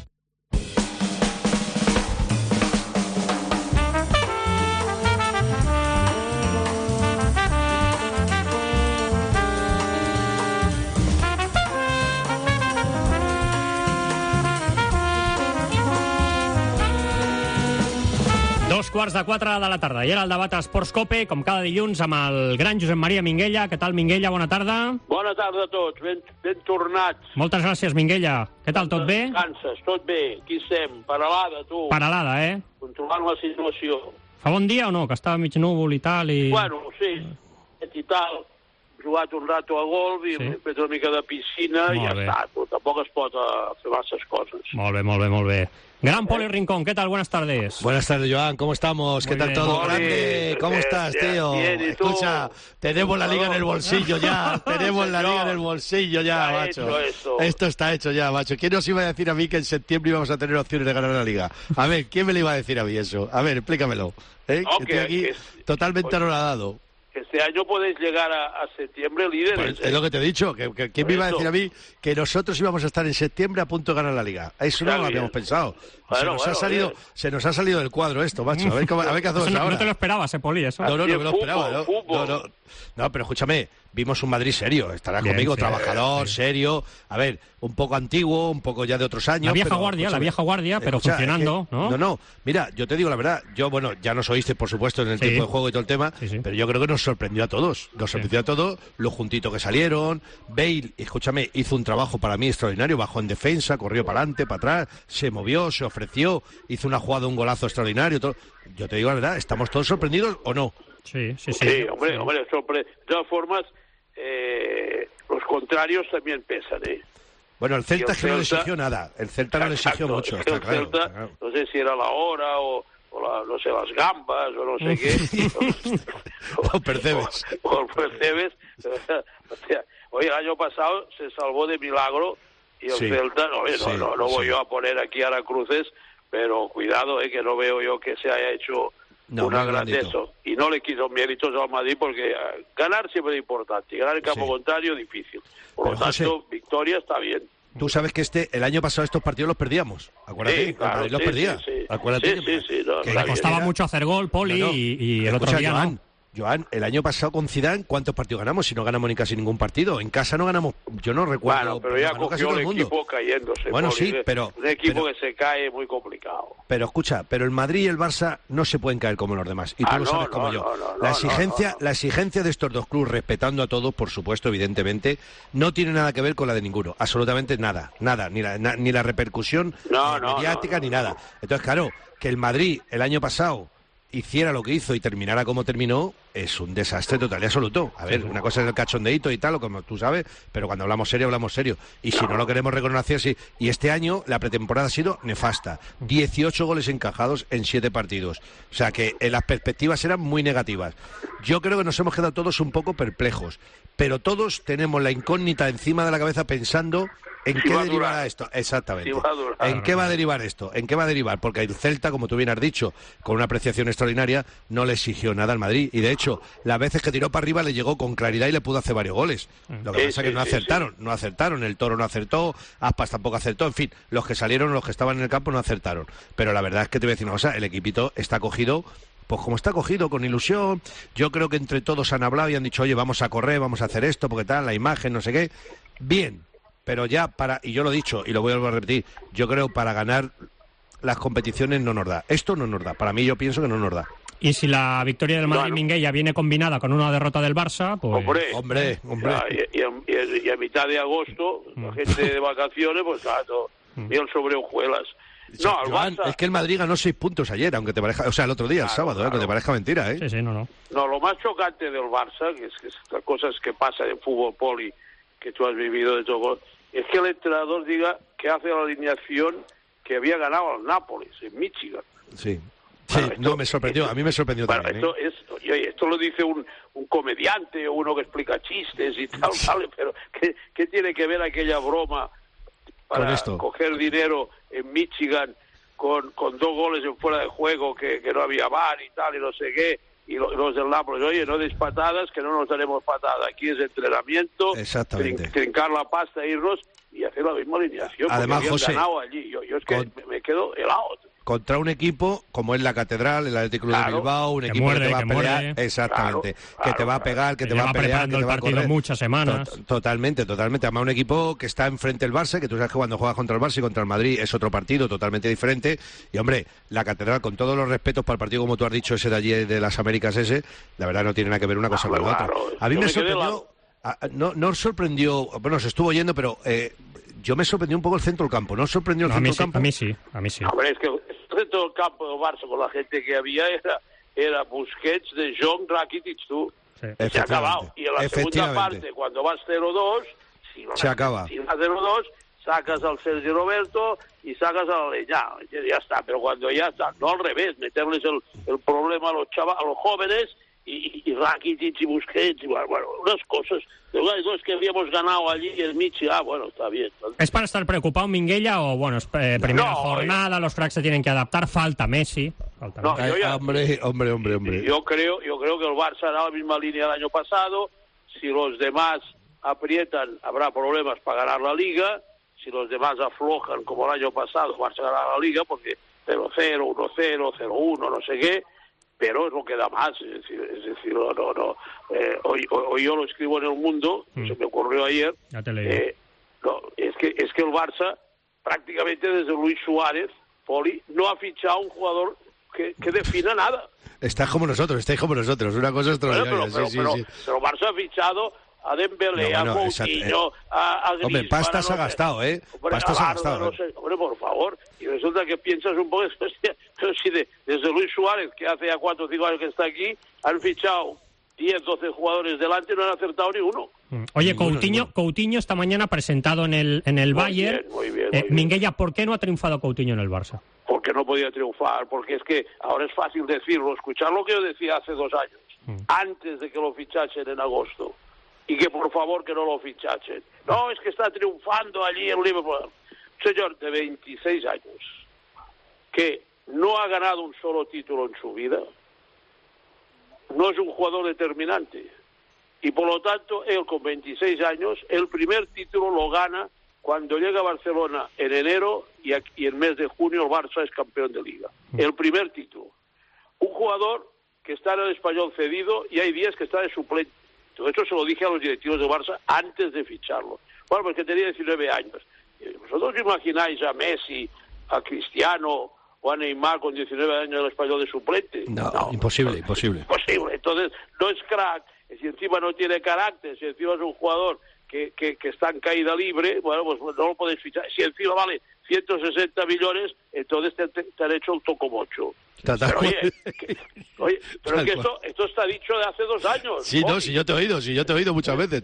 Dos quarts de 4 de la tarda. I era el debat a Esports Cope, com cada dilluns, amb el gran Josep Maria Minguella. Què tal, Minguella? Bona tarda. Bona tarda a tots. Ben tornats. Moltes gràcies, Minguella. Què tal, tot bé? Descanses, tot bé. Aquí estem. Paralada, tu. Paralada, Controlant la situació. Fa bon dia o no? Que estava mig núvol i tal. Bueno, sí. I tal. He jugat un rato a golf i he fet una mica de piscina i ja està. Tampoc es pot fer masses coses. Molt bé, molt bé, molt bé. Gran Poli Rincón, ¿qué tal? Buenas tardes. Buenas tardes, Joan, ¿cómo estamos? Muy ¿Qué tal bien. todo? Grande, ¿cómo estás, tío? Bien, ¿y tú? Escucha, tenemos la liga en el bolsillo ya, tenemos la liga en el bolsillo ya, macho. Esto está hecho ya, macho. ¿Quién nos iba a decir a mí que en septiembre íbamos a tener opciones de ganar la liga? A ver, ¿quién me lo iba a decir a mí eso? A ver, explícamelo. Estoy aquí totalmente anonadado. Este año podéis llegar a septiembre líderes. Pues es lo que te he dicho, que ¿quién me iba a decir a mí que nosotros íbamos a estar en septiembre a punto de ganar la liga? Eso no lo habíamos pensado. Se nos ha salido del cuadro esto, macho. A ver qué hacemos ahora. No te lo esperabas, Poli, eso. No me lo esperaba. No, pero escúchame, vimos un Madrid serio, estarás conmigo, trabajador, serio, a ver, un poco antiguo, un poco ya de otros años. La vieja guardia, pero funcionando, ¿no? No, mira, yo te digo la verdad, ya nos oíste, por supuesto, en el tiempo de juego y todo el tema, pero yo creo que nos sorprendió a todos, lo juntito que salieron. Bale, escúchame, hizo un trabajo para mí extraordinario, bajó en defensa, corrió para adelante, para atrás, se movió, se ofreció, hizo una jugada, un golazo extraordinario, todo. Yo te digo la verdad, ¿estamos todos sorprendidos o no? Sí, hombre, de todas formas, los contrarios también pesan, Bueno, el Celta es que no le exigió nada. El Celta no le exigió mucho, está claro. El Celta, no sé si era la hora o no sé, las gambas o no sé qué. O Percebes. O Percebes. Oye, el año pasado se salvó de milagro y el Celta, no voy yo a poner aquí a la cruces, pero cuidado, que no veo yo que se haya hecho una grandeza. Y no le quiso méritos al Madrid porque ganar siempre es importante. Ganar en campo contrario difícil. Por lo tanto, victoria está bien. Tú sabes que el año pasado estos partidos los perdíamos. Acuérdate, claro, los perdía. Acuérdate que le costaba mucho hacer gol, Poli, y el otro día Joan, el año pasado con Zidane, ¿cuántos partidos ganamos? Si no ganamos ni casi ningún partido. En casa no ganamos, yo no recuerdo. Bueno, pero ya cogió el equipo cayéndose. Bueno, sí, pero... Un equipo que se cae muy complicado. Pero escucha, el Madrid y el Barça no se pueden caer como los demás. Y tú lo sabes como yo. La exigencia de estos dos clubes, respetando a todos, por supuesto, evidentemente, no tiene nada que ver con la de ninguno. Absolutamente nada. Ni la repercusión mediática, ni nada. Entonces, claro, que el Madrid el año pasado hiciera lo que hizo y terminara como terminó, es un desastre total y absoluto. A ver, una cosa es el cachondeíto y tal, como tú sabes, pero cuando hablamos serio, hablamos serio. Y si no lo queremos reconocer, sí. Y este año la pretemporada ha sido nefasta. 18 goles encajados en 7 partidos. O sea que las perspectivas eran muy negativas. Yo creo que nos hemos quedado todos un poco perplejos, pero todos tenemos la incógnita encima de la cabeza pensando ¿en qué derivará esto? Exactamente. ¿En qué va a derivar esto? ¿En qué va a derivar? Porque el Celta, como tú bien has dicho, con una apreciación extraordinaria, no le exigió nada al Madrid. Y de hecho, las veces que tiró para arriba le llegó con claridad y le pudo hacer varios goles. Lo que pasa es que no acertaron. El Toro no acertó, Aspas tampoco acertó. En fin, los que salieron, los que estaban en el campo no acertaron. Pero la verdad es que te voy a decir una cosa, el equipito está cogido... Pues como está cogido, con ilusión, yo creo que entre todos han hablado y han dicho, oye, vamos a correr, vamos a hacer esto, porque tal, la imagen, no sé qué. Bien, pero ya y yo lo he dicho y lo voy a repetir, yo creo para ganar las competiciones no nos da. Esto no nos da, para mí yo pienso que no nos da. Y si la victoria del Madrid Minguella viene combinada con una derrota del Barça, pues... Hombre. Y a mitad de agosto, la gente de vacaciones, pues claro, bien sobre hojuelas. No, el Joan, Barça... es que el Madrid ganó 6 puntos ayer, aunque te parezca... O sea, el otro día, el sábado, aunque te parezca mentira, ¿eh? Sí, no. No, lo más chocante del Barça, que es estas cosas que pasan en fútbol poli, que tú has vivido de todo, es que el entrenador diga que hace la alineación que había ganado al Nápoles, en Michigan. Sí. Bueno, no, me sorprendió, a mí me sorprendió también. Esto lo dice un comediante o uno que explica chistes y tal, ¿vale? Pero ¿qué tiene que ver aquella broma para coger dinero en Michigan con 2 goles en fuera de juego, que no había VAR y tal, y no sé qué, y los del Nápoles, oye, no des patadas, que no nos daremos patadas, aquí es entrenamiento, trincar la pasta, irnos y hacer la misma alineación. Además, porque José, ganado allí. Yo es que me quedo helado. Contra un equipo como es la Catedral, el Atlético de Bilbao, un equipo que te va a pelear, exactamente, que te va a pegar, que te va a pelear, que te va a correr muchas semanas. Totalmente. Además, un equipo que está enfrente del Barça, que tú sabes que cuando juegas contra el Barça y contra el Madrid es otro partido totalmente diferente. Y hombre, la Catedral, con todos los respetos para el partido, como tú has dicho, ese de allí de las Américas la verdad no tiene nada que ver una cosa con la otra. A mí me sorprendió, no sorprendió, bueno, se estuvo yendo, pero yo me sorprendió un poco el centro del campo. ¿No sorprendió el centro del campo? A mí sí. Hombre, es que el centro del campo del Barça con la gente que había era Busquets, De Jong, Rakitic, tú. Sí. Se ha acabado. Y en la segunda parte, cuando vas 0-2, se acaba. Si vas 0-2, sacas al Sergio Roberto y sacas a la Leñá. Ya está. Pero cuando ya está, no al revés, meterles el problema a los jóvenes y Rakitic y Busquets, y bueno, unas cosas. Es que habíamos ganado allí y el Michi, bueno, está bien. ¿Es para estar preocupado Minguella o, bueno, es primera jornada, los cracks se tienen que adaptar, falta Messi? Hombre. Yo creo que el Barça hará la misma línea del año pasado. Si los demás aprietan, habrá problemas para ganar la Liga. Si los demás aflojan, como el año pasado, el Barça ganará la Liga, porque 0-0, 1-0, 0-1, no sé qué. Pero es lo que da más, es decir, no. Hoy yo lo escribo en El Mundo, se me ocurrió ayer. Ya te leí. Es que el Barça, prácticamente desde Luis Suárez, Poli, no ha fichado un jugador que defina nada. Estáis como nosotros, una cosa extraordinaria. Pero el Barça ha fichado a Dembélé, a Coutinho, a Griezmann... Hombre, pastas ha gastado, ¿eh? Pastas ha gastado. No sé, hombre, por favor. Y resulta que piensas un poco, pero si desde Luis Suárez, que hace ya 4 o 5 años que está aquí, han fichado 10, 12 jugadores delante y no han acertado ni uno. Oye, Coutinho esta mañana presentado en el Bayern. Muy bien. Minguella, ¿por qué no ha triunfado Coutinho en el Barça? Porque no podía triunfar, porque es que ahora es fácil decirlo, escuchar lo que yo decía hace 2 años, antes de que lo fichasen en agosto. Y que por favor que no lo fichasen. No, es que está triunfando allí en Liverpool. Un señor de 26 años que no ha ganado un solo título en su vida, no es un jugador determinante. Y por lo tanto, él con 26 años, el primer título lo gana cuando llega a Barcelona en enero y en mes de junio el Barça es campeón de Liga. El primer título. Un jugador que está en el Español cedido y hay días que está de suplente. Esto se lo dije a los directivos de Barça antes de ficharlo. Bueno, porque tenía 19 años. ¿Vosotros imagináis a Messi, a Cristiano o a Neymar con 19 años en el Español de suplente? No, imposible. Entonces, no es crack. Si encima no tiene carácter, si encima es un jugador que está en caída libre, bueno, pues no lo podéis fichar. Si encima vale 160 millones, entonces te han hecho el tocomocho. Pero oye, pero es que esto está dicho de hace 2 años. Sí, no, si yo te he oído muchas veces,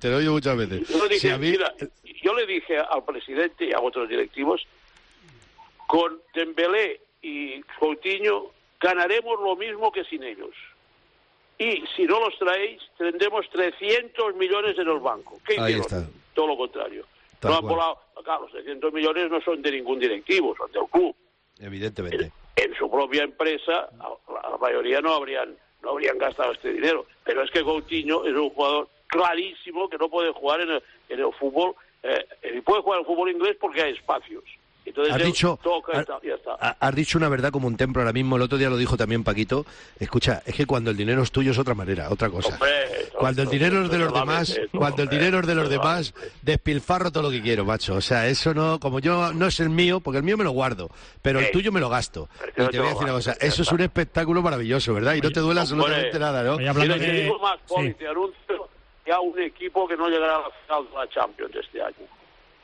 Yo le dije al presidente y a otros directivos, con Dembélé y Coutinho ganaremos lo mismo que sin ellos. Y si no los traéis, tendremos 300 millones en el banco. ¿Qué hicieron? Ahí está. Todo lo contrario. No han volado. Claro, los 300 millones no son de ningún directivo, son del club. Evidentemente. En su propia empresa, la mayoría no habrían gastado este dinero. Pero es que Coutinho es un jugador clarísimo que no puede jugar en el fútbol. Puede jugar en el fútbol inglés porque hay espacios. Entonces has dicho una verdad como un templo ahora mismo. El otro día lo dijo también Paquito. Escucha, es que cuando el dinero es tuyo es otra cosa. Cuando el dinero es de los demás, despilfarro todo lo que quiero, macho. O sea, eso no, como yo no es el mío, porque el mío me lo guardo, pero el tuyo me lo gasto. Y te voy a decir una cosa, eso es un espectáculo maravilloso, ¿verdad? Y no te duele absolutamente nada, ¿no? Te digo más, Poli, te anuncio ya un equipo que no llegará a la final de la Champions este año.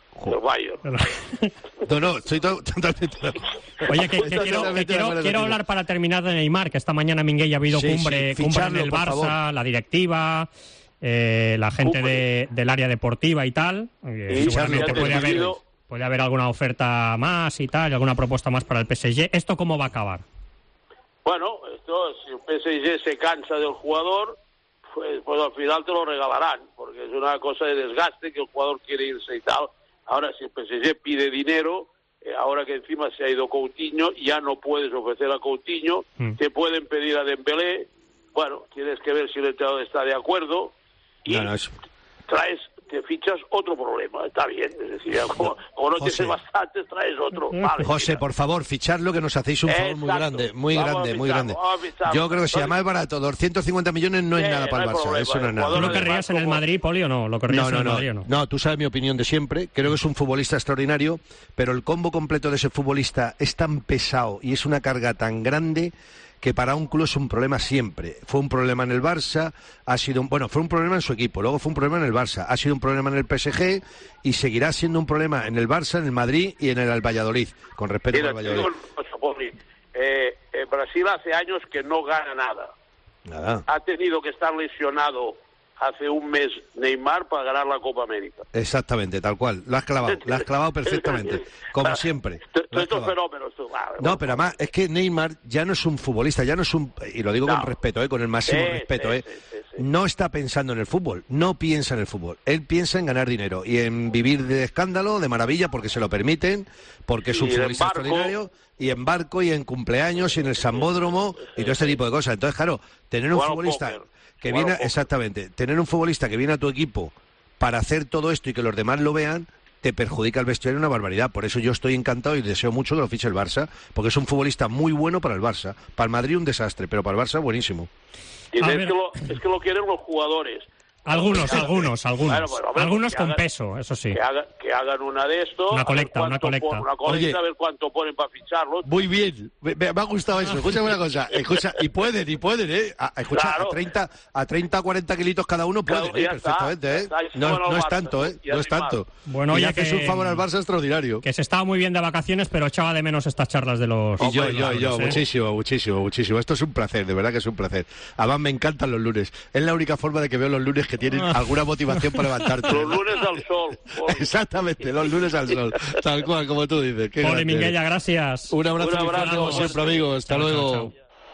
del Bayern. No, estoy totalmente... Oye, quiero hablar para terminar de Neymar, que esta mañana Minguella ha habido cumbre en el Barça, la directiva, la gente del área deportiva y tal. Seguramente puede haber alguna oferta más y tal, alguna propuesta más para el PSG. ¿Esto cómo va a acabar? Bueno, si el PSG se cansa del jugador, pues al final te lo regalarán, porque es una cosa de desgaste que el jugador quiere irse y tal. Ahora, si el PSG pide dinero, ahora que encima se ha ido Coutinho, ya no puedes ofrecer a Coutinho, te pueden pedir a Dembélé, bueno, tienes que ver si el entrenador está de acuerdo, y te fichas otro problema, está bien, es decir, como no tienes bastantes, traes otro. Vale, José, por favor, ficharlo, que nos hacéis un favor muy grande. Yo creo que si además es barato, 250 millones no es nada para el Barça, eso no es nada. ¿Tú lo querrías en el Madrid, Poli, o no? ¿Lo querrías en el Madrid o no? No, tú sabes mi opinión de siempre, creo que es un futbolista extraordinario, pero el combo completo de ese futbolista es tan pesado y es una carga tan grande que para un club es un problema siempre. Fue un problema en el Barça, fue un problema en su equipo, luego fue un problema en el Barça, ha sido un problema en el PSG y seguirá siendo un problema en el Barça, en el Madrid y en el Valladolid, con respeto al Valladolid. Brasil hace años que no gana nada. Ha tenido que estar lesionado hace un mes Neymar para ganar la Copa América. Exactamente, tal cual. Lo has clavado perfectamente, como siempre. Estos fenómenos. No, pero además es que Neymar ya no es un futbolista, ya no es un... Y lo digo con respeto, con el máximo respeto. No está pensando en el fútbol, no piensa en el fútbol. Él piensa en ganar dinero y en vivir de escándalo, de maravilla, porque se lo permiten, porque es un futbolista extraordinario, y en barco, y en cumpleaños, y en el Sambódromo, y todo este tipo de cosas. Entonces, claro, tener un futbolista... que viene, exactamente, tener un futbolista que viene a tu equipo para hacer todo esto y que los demás lo vean, te perjudica el vestuario una barbaridad. Por eso yo estoy encantado y deseo mucho que lo fiche el Barça, porque es un futbolista muy bueno para el Barça. Para el Madrid un desastre, pero para el Barça buenísimo. Y es que lo quieren los jugadores. Algunos. Bueno, Algunos con peso, eso sí. Que hagan una de estos. Una colecta. Oye, a ver cuánto ponen para ficharlos. Muy bien, me ha gustado eso. Escúchame una cosa. Escucha, y pueden, Escucha, claro. a 30, 40 kilitos cada uno pueden, perfectamente, No es tanto, No es tanto. Bueno, y haces un favor al Barça extraordinario. Que se estaba muy bien de vacaciones, pero echaba de menos estas charlas de los... Y yo, muchísimo. Esto es un placer, de verdad que es un placer. Además, me encantan los lunes. Es la única forma de que veo los lunes que tienen alguna motivación para levantarte. Los lunes al sol. Exactamente, los lunes al sol. Tal cual, como tú dices. Poli Minguella, gracias. Un abrazo como siempre, amigos. Hasta luego.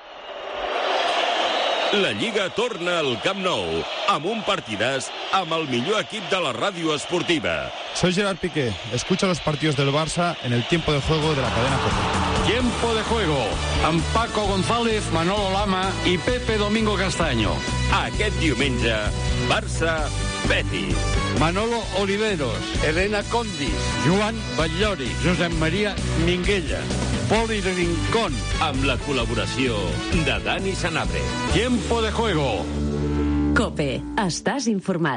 La Lliga torna al Camp Nou amb un partidàs amb el millor equip de la ràdio esportiva. Soy Gerard Piqué. Escucha los partidos del Barça en el tiempo de juego de la cadena COPE. Tiempo de juego amb Paco González, Manolo Lama i Pepe Domingo Castaño. Aquest diumenge, Barça-Betis. Manolo Oliveros, Elena Condis, Joan Batllori, Josep Maria Minguella, Poli Rincón. Amb la col·laboració de Dani Sanabria. Tiempo de juego. COPE. Estàs informat.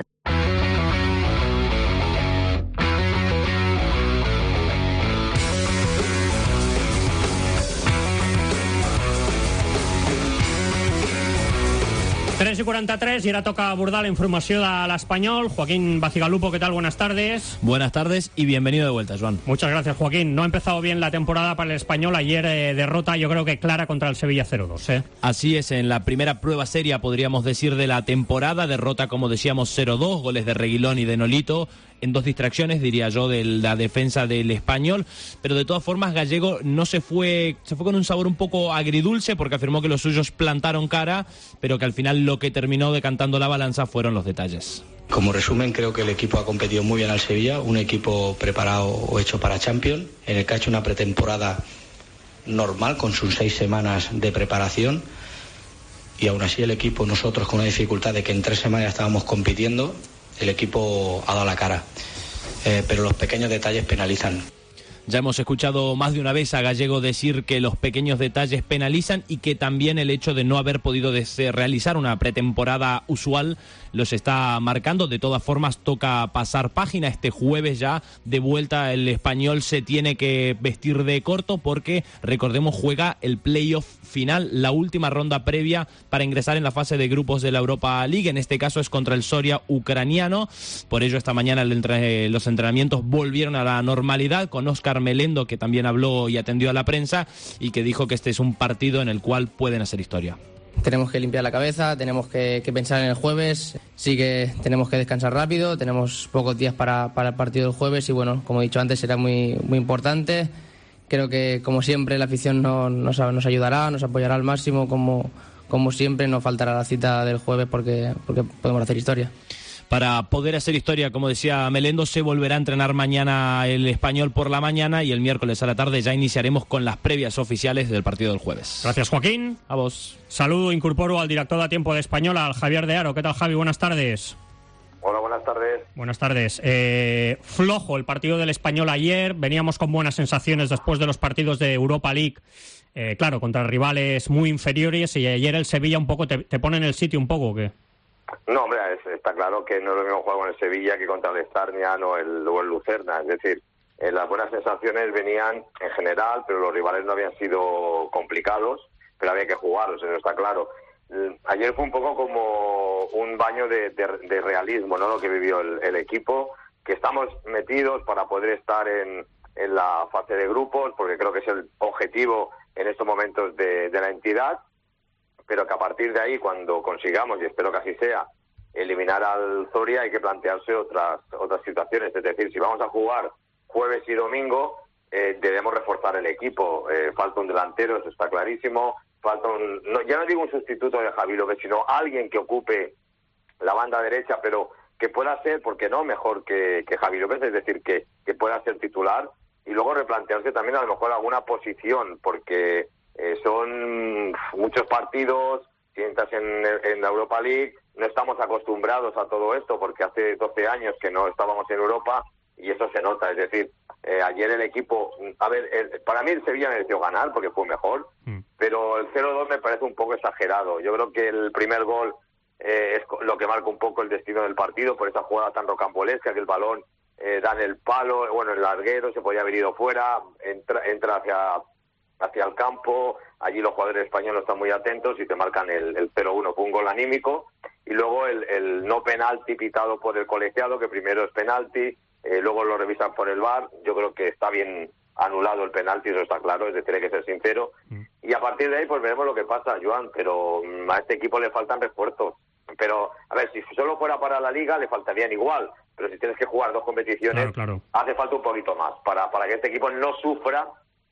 Tres y 43 y ahora toca abordar la información al español. Joaquín Bacigalupo, ¿qué tal? Buenas tardes. Buenas tardes y bienvenido de vuelta, Joan. Muchas gracias, Joaquín. No ha empezado bien la temporada para el español. Ayer derrota, yo creo que clara, contra el Sevilla 0-2. Así es, en la primera prueba seria, podríamos decir, de la temporada. Derrota, como decíamos, 0-2, goles de Reguilón y de Nolito, en dos distracciones, diría yo, de la defensa del español. Pero de todas formas, Gallego no se fue con un sabor un poco agridulce, porque afirmó que los suyos plantaron cara, pero que al final lo que terminó decantando la balanza fueron los detalles. Como resumen, creo que el equipo ha competido muy bien al Sevilla, un equipo preparado o hecho para Champions, en el que ha hecho una pretemporada normal con sus 6 semanas de preparación, y aún así el equipo, nosotros con la dificultad de que en 3 semanas estábamos compitiendo, el equipo ha dado la cara, pero los pequeños detalles penalizan. Ya hemos escuchado más de una vez a Gallego decir que los pequeños detalles penalizan y que también el hecho de no haber podido realizar una pretemporada usual los está marcando. De todas formas, toca pasar página. Este jueves ya de vuelta el Español se tiene que vestir de corto porque, recordemos, juega el playoff final, la última ronda previa para ingresar en la fase de grupos de la Europa League. En este caso es contra el Soria ucraniano. Por ello, esta mañana los entrenamientos volvieron a la normalidad con Óscar Melendo, que también habló y atendió a la prensa y que dijo que este es un partido en el cual pueden hacer historia. Tenemos que limpiar la cabeza, tenemos que pensar en el jueves, sí que tenemos que descansar rápido, tenemos pocos días para el partido del jueves y bueno, como he dicho antes, será muy importante. Creo que como siempre la afición nos ayudará, nos apoyará al máximo, como siempre, no faltará la cita del jueves porque podemos hacer historia. Para poder hacer historia, como decía Melendo, se volverá a entrenar mañana el Español por la mañana y el miércoles a la tarde ya iniciaremos con las previas oficiales del partido del jueves. Gracias, Joaquín. A vos. Saludo, incorporo al director de A Tiempo de Español, al Javier de Aro. ¿Qué tal, Javi? Buenas tardes. Hola, buenas tardes. Buenas tardes. Flojo el partido del Español ayer. Veníamos con buenas sensaciones después de los partidos de Europa League. Claro, contra rivales muy inferiores. Y ayer el Sevilla un poco te pone en el sitio un poco, ¿o qué? No, hombre, está claro que no es lo mismo jugar con el Sevilla que contra el Starnian o el Lucerna. Es decir, las buenas sensaciones venían en general, pero los rivales no habían sido complicados, pero había que jugarlos, eso está claro. Ayer fue un poco como un baño de realismo, ¿no? Lo que vivió el equipo, que estamos metidos para poder estar en la fase de grupos, porque creo que es el objetivo en estos momentos de la entidad, pero que a partir de ahí, cuando consigamos, y espero que así sea, eliminar al Soria, hay que plantearse otras situaciones. Es decir, si vamos a jugar jueves y domingo, debemos reforzar el equipo. Falta un delantero, eso está clarísimo. Falta ya no digo un sustituto de Javi López, sino alguien que ocupe la banda derecha, pero que pueda ser, ¿por qué no?, mejor que Javi López, es decir, que pueda ser titular. Y luego replantearse también a lo mejor alguna posición, porque son muchos partidos. Si entras en la Europa League, no estamos acostumbrados a todo esto, porque hace 12 años que no estábamos en Europa y eso se nota. Es decir, ayer el equipo, para mí el Sevilla mereció ganar porque fue mejor, pero el 0-2 me parece un poco exagerado. Yo creo que el primer gol es lo que marca un poco el destino del partido, por esa jugada tan rocambolesca, que el balón da en el palo, bueno, el larguero, se podía haber ido fuera, entra hacia el campo. Allí los jugadores españoles están muy atentos y te marcan el 0-1, fue un gol anímico. Y luego el no penalti pitado por el colegiado, que primero es penalti, luego lo revisan por el VAR. Yo creo que está bien anulado el penalti, eso está claro, es decir, hay que ser sincero. Y a partir de ahí pues veremos lo que pasa, Joan, pero a este equipo le faltan refuerzos. Pero, a ver, si solo fuera para la Liga le faltarían igual, pero si tienes que jugar dos competiciones, claro. Hace falta un poquito más para que este equipo no sufra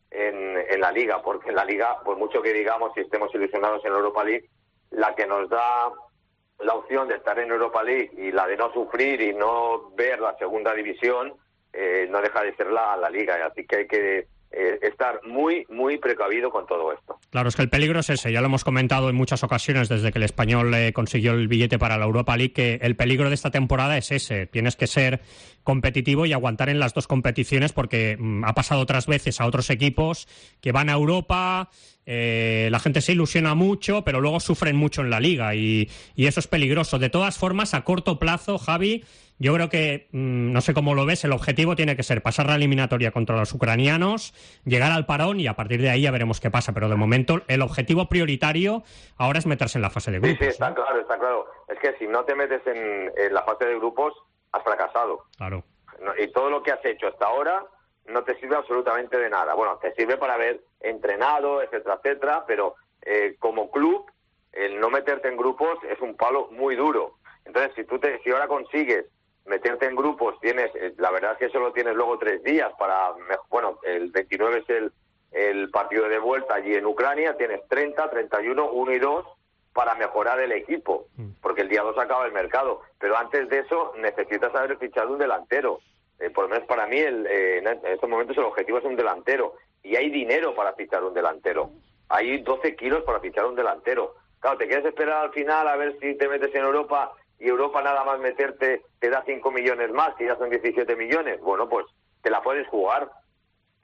en la Liga, porque en la Liga, por mucho que digamos, si estemos ilusionados en la Europa League, la que nos da la opción de estar en Europa League y la de no sufrir y no ver la segunda división, no deja de ser la Liga, así que hay que estar muy, muy precavido con todo esto. Claro, es que el peligro es ese, ya lo hemos comentado en muchas ocasiones desde que el Español consiguió el billete para la Europa League, que el peligro de esta temporada es ese, tienes que ser competitivo y aguantar en las dos competiciones, porque ha pasado otras veces a otros equipos que van a Europa, la gente se ilusiona mucho, pero luego sufren mucho en la Liga y eso es peligroso. De todas formas, a corto plazo, Javi, yo creo que, no sé cómo lo ves, el objetivo tiene que ser pasar la eliminatoria contra los ucranianos, llegar al parón y a partir de ahí ya veremos qué pasa. Pero de momento el objetivo prioritario ahora es meterse en la fase de grupos. Sí, está claro, está claro. Es que si no te metes en la fase de grupos, has fracasado. Claro. Y todo lo que has hecho hasta ahora no te sirve absolutamente de nada. Bueno, te sirve para haber entrenado, etcétera, etcétera, pero como club, el no meterte en grupos es un palo muy duro. Entonces, si ahora consigues meterte en grupos, la verdad es que solo tienes luego 3 días para, bueno, el 29 es el partido de vuelta allí en Ucrania, tienes 30, 31, 1 y 2 para mejorar el equipo, porque el día 2 acaba el mercado, pero antes de eso necesitas haber fichado un delantero. Por lo menos para mí en estos momentos el objetivo es un delantero, y hay dinero para fichar un delantero, hay 12 kilos para fichar un delantero. Claro, te quieres esperar al final a ver si te metes en Europa y Europa nada más meterte te da 5 millones más, que ya son 17 millones. Bueno, pues te la puedes jugar,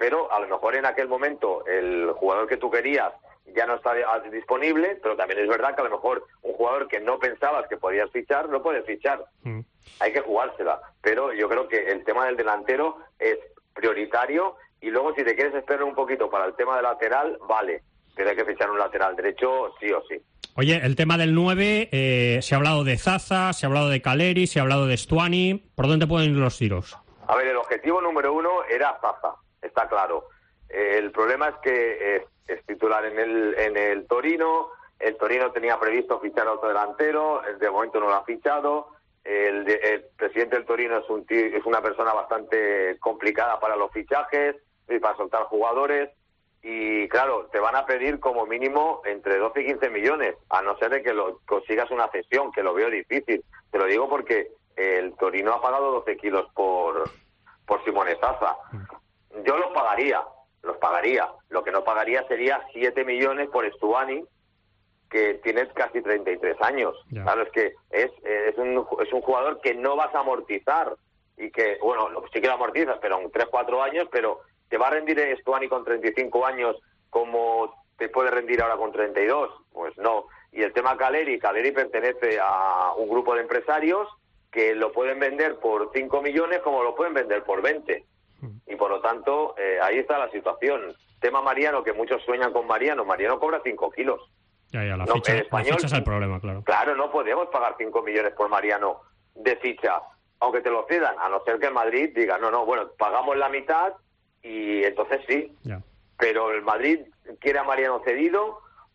pero a lo mejor en aquel momento el jugador que tú querías ya no está disponible, pero también es verdad que a lo mejor un jugador que no pensabas que podías fichar, no puedes fichar. Hay que jugársela, pero yo creo que el tema del delantero es prioritario, y luego si te quieres esperar un poquito para el tema del lateral, vale, pero hay que fichar un lateral derecho sí o sí. Oye, el tema del 9, se ha hablado de Zaza, se ha hablado de Caleri, se ha hablado de Stuani. ¿Por dónde pueden ir los tiros? A ver, el objetivo número 1 era Zaza, está claro. El problema es que es titular en el Torino. El Torino tenía previsto fichar a otro delantero, de momento no lo ha fichado. El presidente del Torino es una persona bastante complicada para los fichajes y para soltar jugadores. Y claro, te van a pedir como mínimo entre 12 y 15 millones, a no ser de que consigas una cesión, que lo veo difícil. Te lo digo porque el Torino ha pagado 12 kilos por Simone Zaza. Yo los pagaría. Lo que no pagaría sería 7 millones por Stuani, que tiene casi 33 años. Yeah. Claro, es que es un jugador que no vas a amortizar, y que, bueno, sí que lo amortizas, pero en 3-4 años, pero ¿te va a rendir Stuani con 35 años como te puede rendir ahora con 32? Pues no. Y el tema Caleri pertenece a un grupo de empresarios que lo pueden vender por 5 millones como lo pueden vender por 20. Y por lo tanto, ahí está la situación. Tema Mariano, que muchos sueñan con Mariano. Mariano cobra 5 kilos. Ya, la ficha es el problema, claro. Claro, no podemos pagar 5 millones por Mariano de ficha, aunque te lo cedan, a no ser que el Madrid diga, no, bueno, pagamos la mitad y entonces sí. Ya. Pero el Madrid quiere a Mariano cedido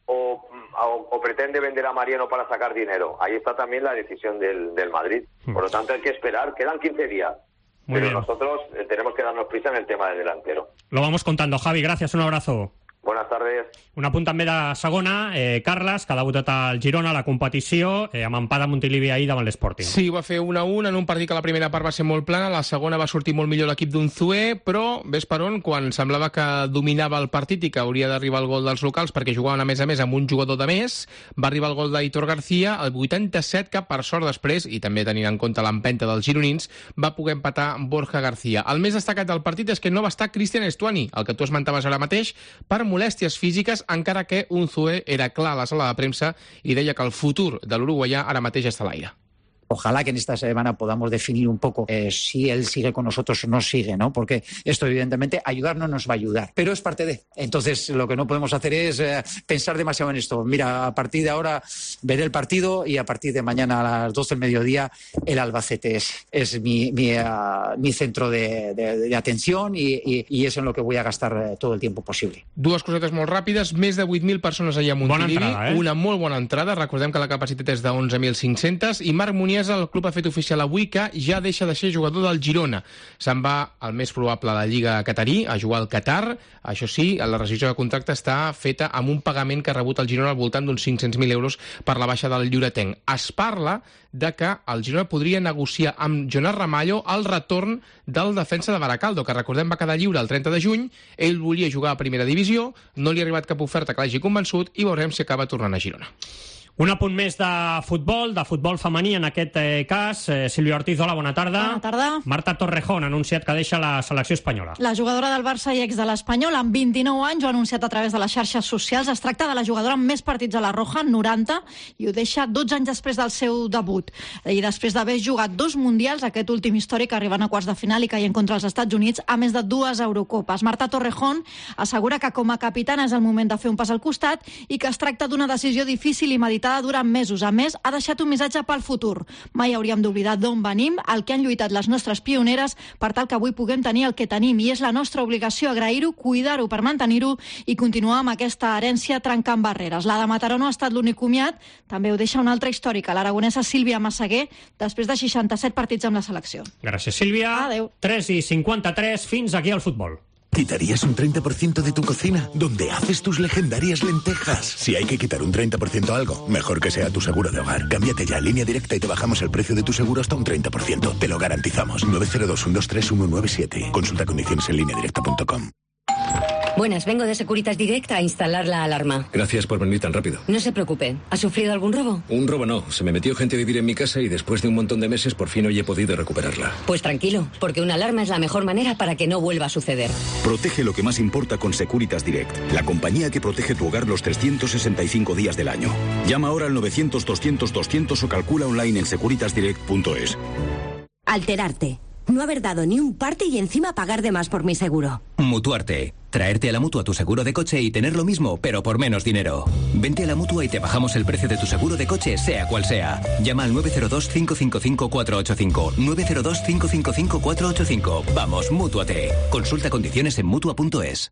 o pretende vender a Mariano para sacar dinero. Ahí está también la decisión del Madrid. Por lo tanto, hay que esperar. Quedan 15 días. Muy pero bien. Nosotros tenemos que darnos prisa en el tema del delantero. Lo vamos contando, Javi. Gracias, un abrazo. Buenas tardes. Un apunt també de segona, Carles, que ha debutat al Girona a la competició, amb empat a Montilivi ahir davant l'Sporting. Sí, va fer 1-1 en un partit que la primera part va ser molt plana, la segona va sortir molt millor l'equip d'Unzué, però ves per on, quan semblava que dominava el partit i que hauria d'arribar el gol dels locals perquè jugaven a més amb un jugador de més, va arribar el gol d'Aitor García al 87, que per sort després, i també tenint en compte l'empenta dels gironins, va poder empatar Borja García. El més destacat del partit és que no va estar Cristian Stuani, el que tu esmentaves ara mateix, per molèsties físiques, encara que Unzué era clar a la sala de premsa i deia que el futur de l'uruguaià ara mateix està a l'aire. Ojalá que en esta semana podamos definir un poco si él sigue con nosotros o no sigue, ¿no? Porque esto evidentemente ayudar no nos va a ayudar, pero es parte de. Entonces lo que no podemos hacer es pensar demasiado en esto. Mira, a partir de ahora veré el partido y a partir de mañana a las 12 del mediodía el Albacete es mi centro de atención y es en lo que voy a gastar todo el tiempo posible. Dues cosetes molt ràpides. Més de 8.000 persones allà a Montilivi. Bona entrada, Una molt bona entrada. Recordem que la capacitat és de 11.500 i Marc Muniesa, el club ha fet oficial avui que ja deixa de ser jugador del Girona. Se'n va el més probable a la Lliga Catarí, a jugar al Qatar. Això sí, la rescissió de contracte està feta amb un pagament que ha rebut el Girona al voltant d'uns 500.000 euros per la baixa del Lloretenc. Es parla de que el Girona podria negociar amb Jonas Ramallo el retorn del defensa de Baracaldo, que recordem va quedar lliure el 30 de juny. Ell volia jugar a primera divisió, no li ha arribat cap oferta que l'hagi convençut i veurem si acaba tornant a Girona. Un apunt més de futbol femení en aquest cas. Sílvia Ortiz, hola, bona tarda. Bona tarda. Marta Torrejón ha anunciat que deixa la selecció espanyola. La jugadora del Barça i ex de l'Espanyol, amb 29 anys, ho ha anunciat a través de les xarxes socials. Es tracta de la jugadora amb més partits a la Roja, 90, i ho deixa 12 anys després del seu debut. I després d'haver jugat 2 mundials, aquest últim històric, arribant a quarts de final i caient contra els Estats Units, a més de 2 Eurocopes. Marta Torrejón assegura que com a capitana és el moment de fer un pas al costat i que es tracta d'una decisió difícil i meditada durant mesos. A més, ha deixat un missatge pel futur. Mai hauríem d'oblidar d'on venim, el que han lluitat les nostres pioneres per tal que avui puguem tenir el que tenim, i és la nostra obligació agrair-ho, cuidar-ho per mantenir-ho i continuar amb aquesta herència trencant barreres. La de Mataró no ha estat l'únic comiat, també ho deixa una altra històrica, l'aragonesa Sílvia Massaguer, després de 67 partits amb la selecció. Gràcies, Sílvia. Adéu. 3:53, fins aquí el futbol. ¿Quitarías un 30% de tu cocina? ¿Dónde haces tus legendarias lentejas? Si hay que quitar un 30% a algo, mejor que sea tu seguro de hogar. Cámbiate ya a Línea Directa y te bajamos el precio de tu seguro hasta un 30%. Te lo garantizamos. 902-123-197. Consulta condiciones en lineadirecta.com. Buenas, vengo de Securitas Direct a instalar la alarma. Gracias por venir tan rápido. No se preocupe. ¿Ha sufrido algún robo? Un robo no. Se me metió gente a vivir en mi casa y después de un montón de meses por fin hoy he podido recuperarla. Pues tranquilo, porque una alarma es la mejor manera para que no vuelva a suceder. Protege lo que más importa con Securitas Direct, la compañía que protege tu hogar los 365 días del año. Llama ahora al 900-200-200 o calcula online en securitasdirect.es. Alterarte. No haber dado ni un parte y encima pagar de más por mi seguro. Mutuarte. Traerte a la Mutua tu seguro de coche y tener lo mismo, pero por menos dinero. Vente a la Mutua y te bajamos el precio de tu seguro de coche, sea cual sea. Llama al 902-555-485. 902-555-485. Vamos, Mútuate. Consulta condiciones en Mutua.es.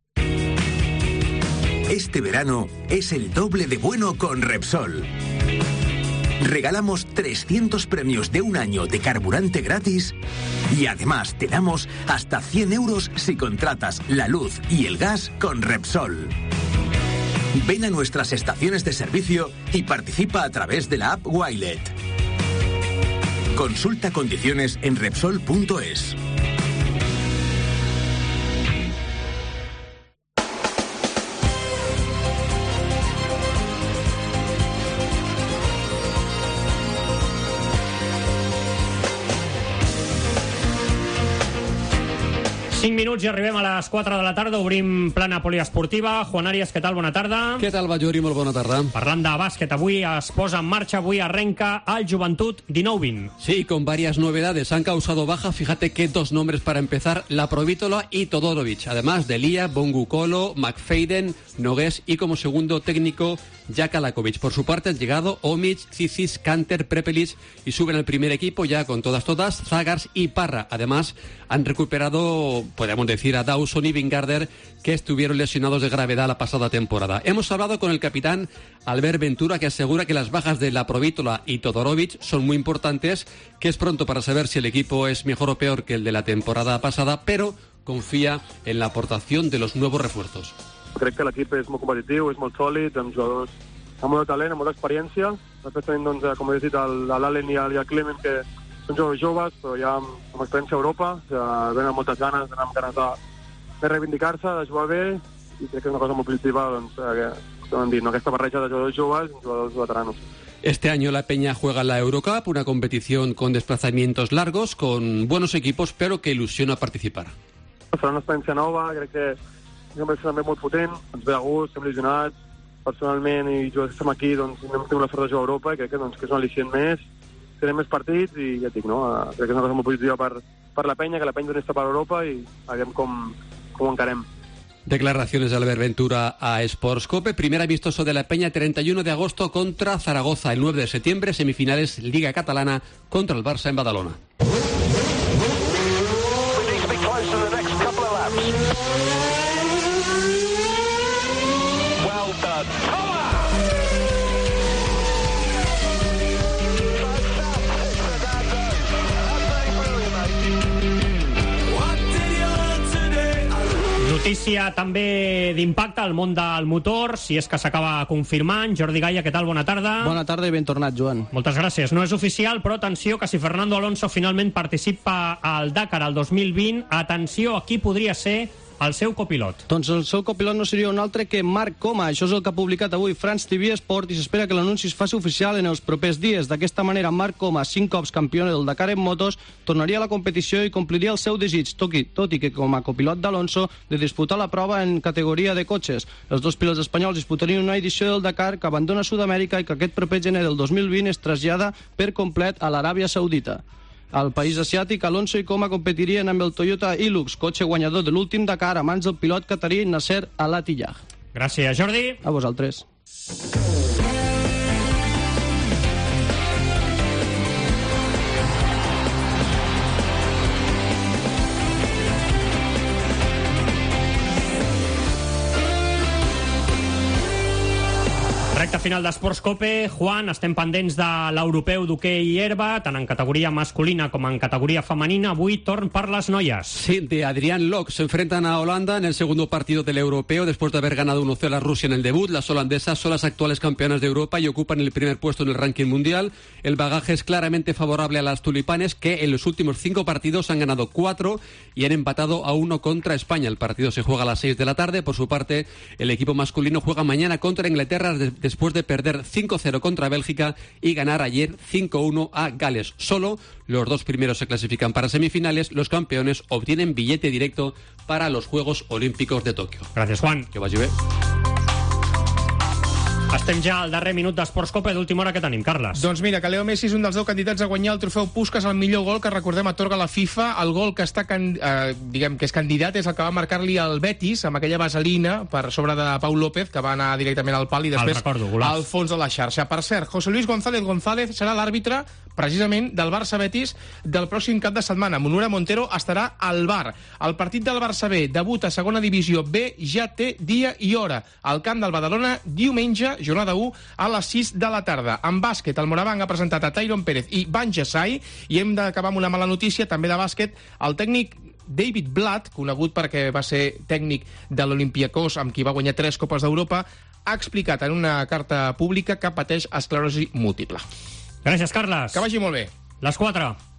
Este verano es el doble de bueno con Repsol. Regalamos 300 premios de un año de carburante gratis y además te damos hasta 100 euros si contratas la luz y el gas con Repsol. Ven a nuestras estaciones de servicio y participa a través de la app Wilet. Consulta condiciones en Repsol.es. Minuts i arribem a les 4 de la tarda, obrim plana poliesportiva. Juan Arias, què tal? Bona tarda. Què tal, Balluri? Molt bona tarda. Parlant de bàsquet, avui es posa en marcha, avui arrenca el Joventut 19-20. Sí, con varias novedades. Han causado baja, fíjate que dos nombres para empezar, La Provítola y Todorovic. Además de Lía, Bongukolo, McFadden, Nogués y como segundo técnico, Jaka Lakovic. Por su parte han llegado Omic, Cicis, Kanter, Prepelic y suben al primer equipo ya con todas, Zagars y Parra. Además han recuperado, podríamos decir, a Dawson y Vingarder, que estuvieron lesionados de gravedad la pasada temporada. Hemos hablado con el capitán Albert Ventura, que asegura que las bajas de La Provítola y Todorovic son muy importantes, que es pronto para saber si el equipo es mejor o peor que el de la temporada pasada, pero confía en la aportación de los nuevos refuerzos. Crec que l'equip és molt competitiu, és molt sòlid, amb jugadors amb molt de talent, amb molta experiència. Després tenim, doncs, com he dit, l'Allen i el Clement, que són jugadors joves, però ja amb experiència a Europa, venen amb moltes ganes, venen amb ganes de reivindicar-se, de jugar bé, i crec que és una cosa molt positiva, doncs, com hem dit, no? Aquesta barreja de jugadors joves i jugadors veteranos. Este año la Peña juega la Eurocup, una competición con desplazamientos largos, con buenos equipos, pero que ilusiona participar. Serà una experiència nova, crec que és també molt potent, ens ve de gust, estem il·lusionats, personalment, i jo estem aquí, doncs, hem tingut la sort de jugar a Europa, i crec que, doncs, que és un al·licient més, tenim més partits, i ja et dic, no? Crec que és una cosa molt positiva per la Peña, que la Peña doni està per Europa, i veiem com ho encarem. Declaraciones de Albert Ventura a Sports Cope. Primer amistoso de la Peña, 31 de agosto contra Zaragoza. El 9 de septiembre, semifinales Liga Catalana contra el Barça en Badalona. Notícia també d'impacte al món del motor, si és que s'acaba confirmant. Jordi Gaia, què tal? Bona tarda. Bona tarda i ben tornat, Joan. Moltes gràcies. No és oficial, però atenció, que si Fernando Alonso finalment participa al Dakar al 2020, atenció a qui podria ser el seu copilot. Doncs el seu copilot no seria un altre que Marc Coma. Això és el que ha publicat avui France TV Sport i s'espera que l'anunci es faci oficial en els propers dies. D'aquesta manera, Marc Coma, 5 cops campió del Dakar en motos, tornaria a la competició i compliria el seu desig, tot i que com a copilot d'Alonso, de disputar la prova en categoria de cotxes. Els dos pilots espanyols disputarien una edició del Dakar que abandona Sud-amèrica i que aquest proper gener del 2020 es trasllada per complet a l'Aràbia Saudita. Al país asiàtic, Alonso i Coma competirien amb el Toyota Hilux, cotxe guanyador de l'últim Dakar, a mans del pilot catarí Nasser Al-Attiyah. Gràcies, Jordi. A vosaltres. Recta final d'Esports Cope. Juan, estem pendents de l'europeu d'hoquei i herba, tant en categoría masculina com en categoría femenina. Avui torn per les noies. Sí, de Adrián Lok. Se enfrentan a Holanda en el segundo partido del europeo después de haber ganado 1-0 a Rusia en el debut. Las holandesas son las actuales campeonas de Europa y ocupan el primer puesto en el ranking mundial. El bagaje es claramente favorable a las tulipanes, que en los últimos 5 partidos han ganado 4 y han empatado a 1 contra España. El partido se juega a las 6 de la tarde. Por su parte, el equipo masculino juega mañana contra Inglaterra después de perder 5-0 contra Bélgica y ganar ayer 5-1 a Gales. Solo los 2 primeros se clasifican para semifinales. Los campeones obtienen billete directo para los Juegos Olímpicos de Tokio. Gràcies, Juan. Que vagi bé. Estem ja al darrer minut d'Esports Cope. D'última hora, què tenim, Carles? Doncs mira, que Leo Messi és un dels 10 candidats a guanyar el trofeu Puskás, el millor gol que, recordem, atorga la FIFA. El gol que està diguem que és candidat és el que va marcar-li el Betis amb aquella vaselina per sobre de Pau López, que va anar directament al pal i després al fons de la xarxa. Per cert, José Luis González serà l'àrbitre precisament del Barça-Betis del pròxim cap de setmana. Monura Montero estarà al VAR. El partit del Barça B, debut a segona divisió B, ja té dia i hora. Al camp del Badalona, diumenge, jornada 1, a les 6 de la tarda. En bàsquet, el Morabanc ha presentat a Tyron Pérez i Banja Sai, i hem d'acabar amb una mala notícia, també de bàsquet. El tècnic David Blatt, conegut perquè va ser tècnic de l'Olympiakos, amb qui va guanyar 3 Copes d'Europa, ha explicat en una carta pública que pateix esclerosi múltiple. Gràcies, Carles. Que vagi molt bé. Les 4.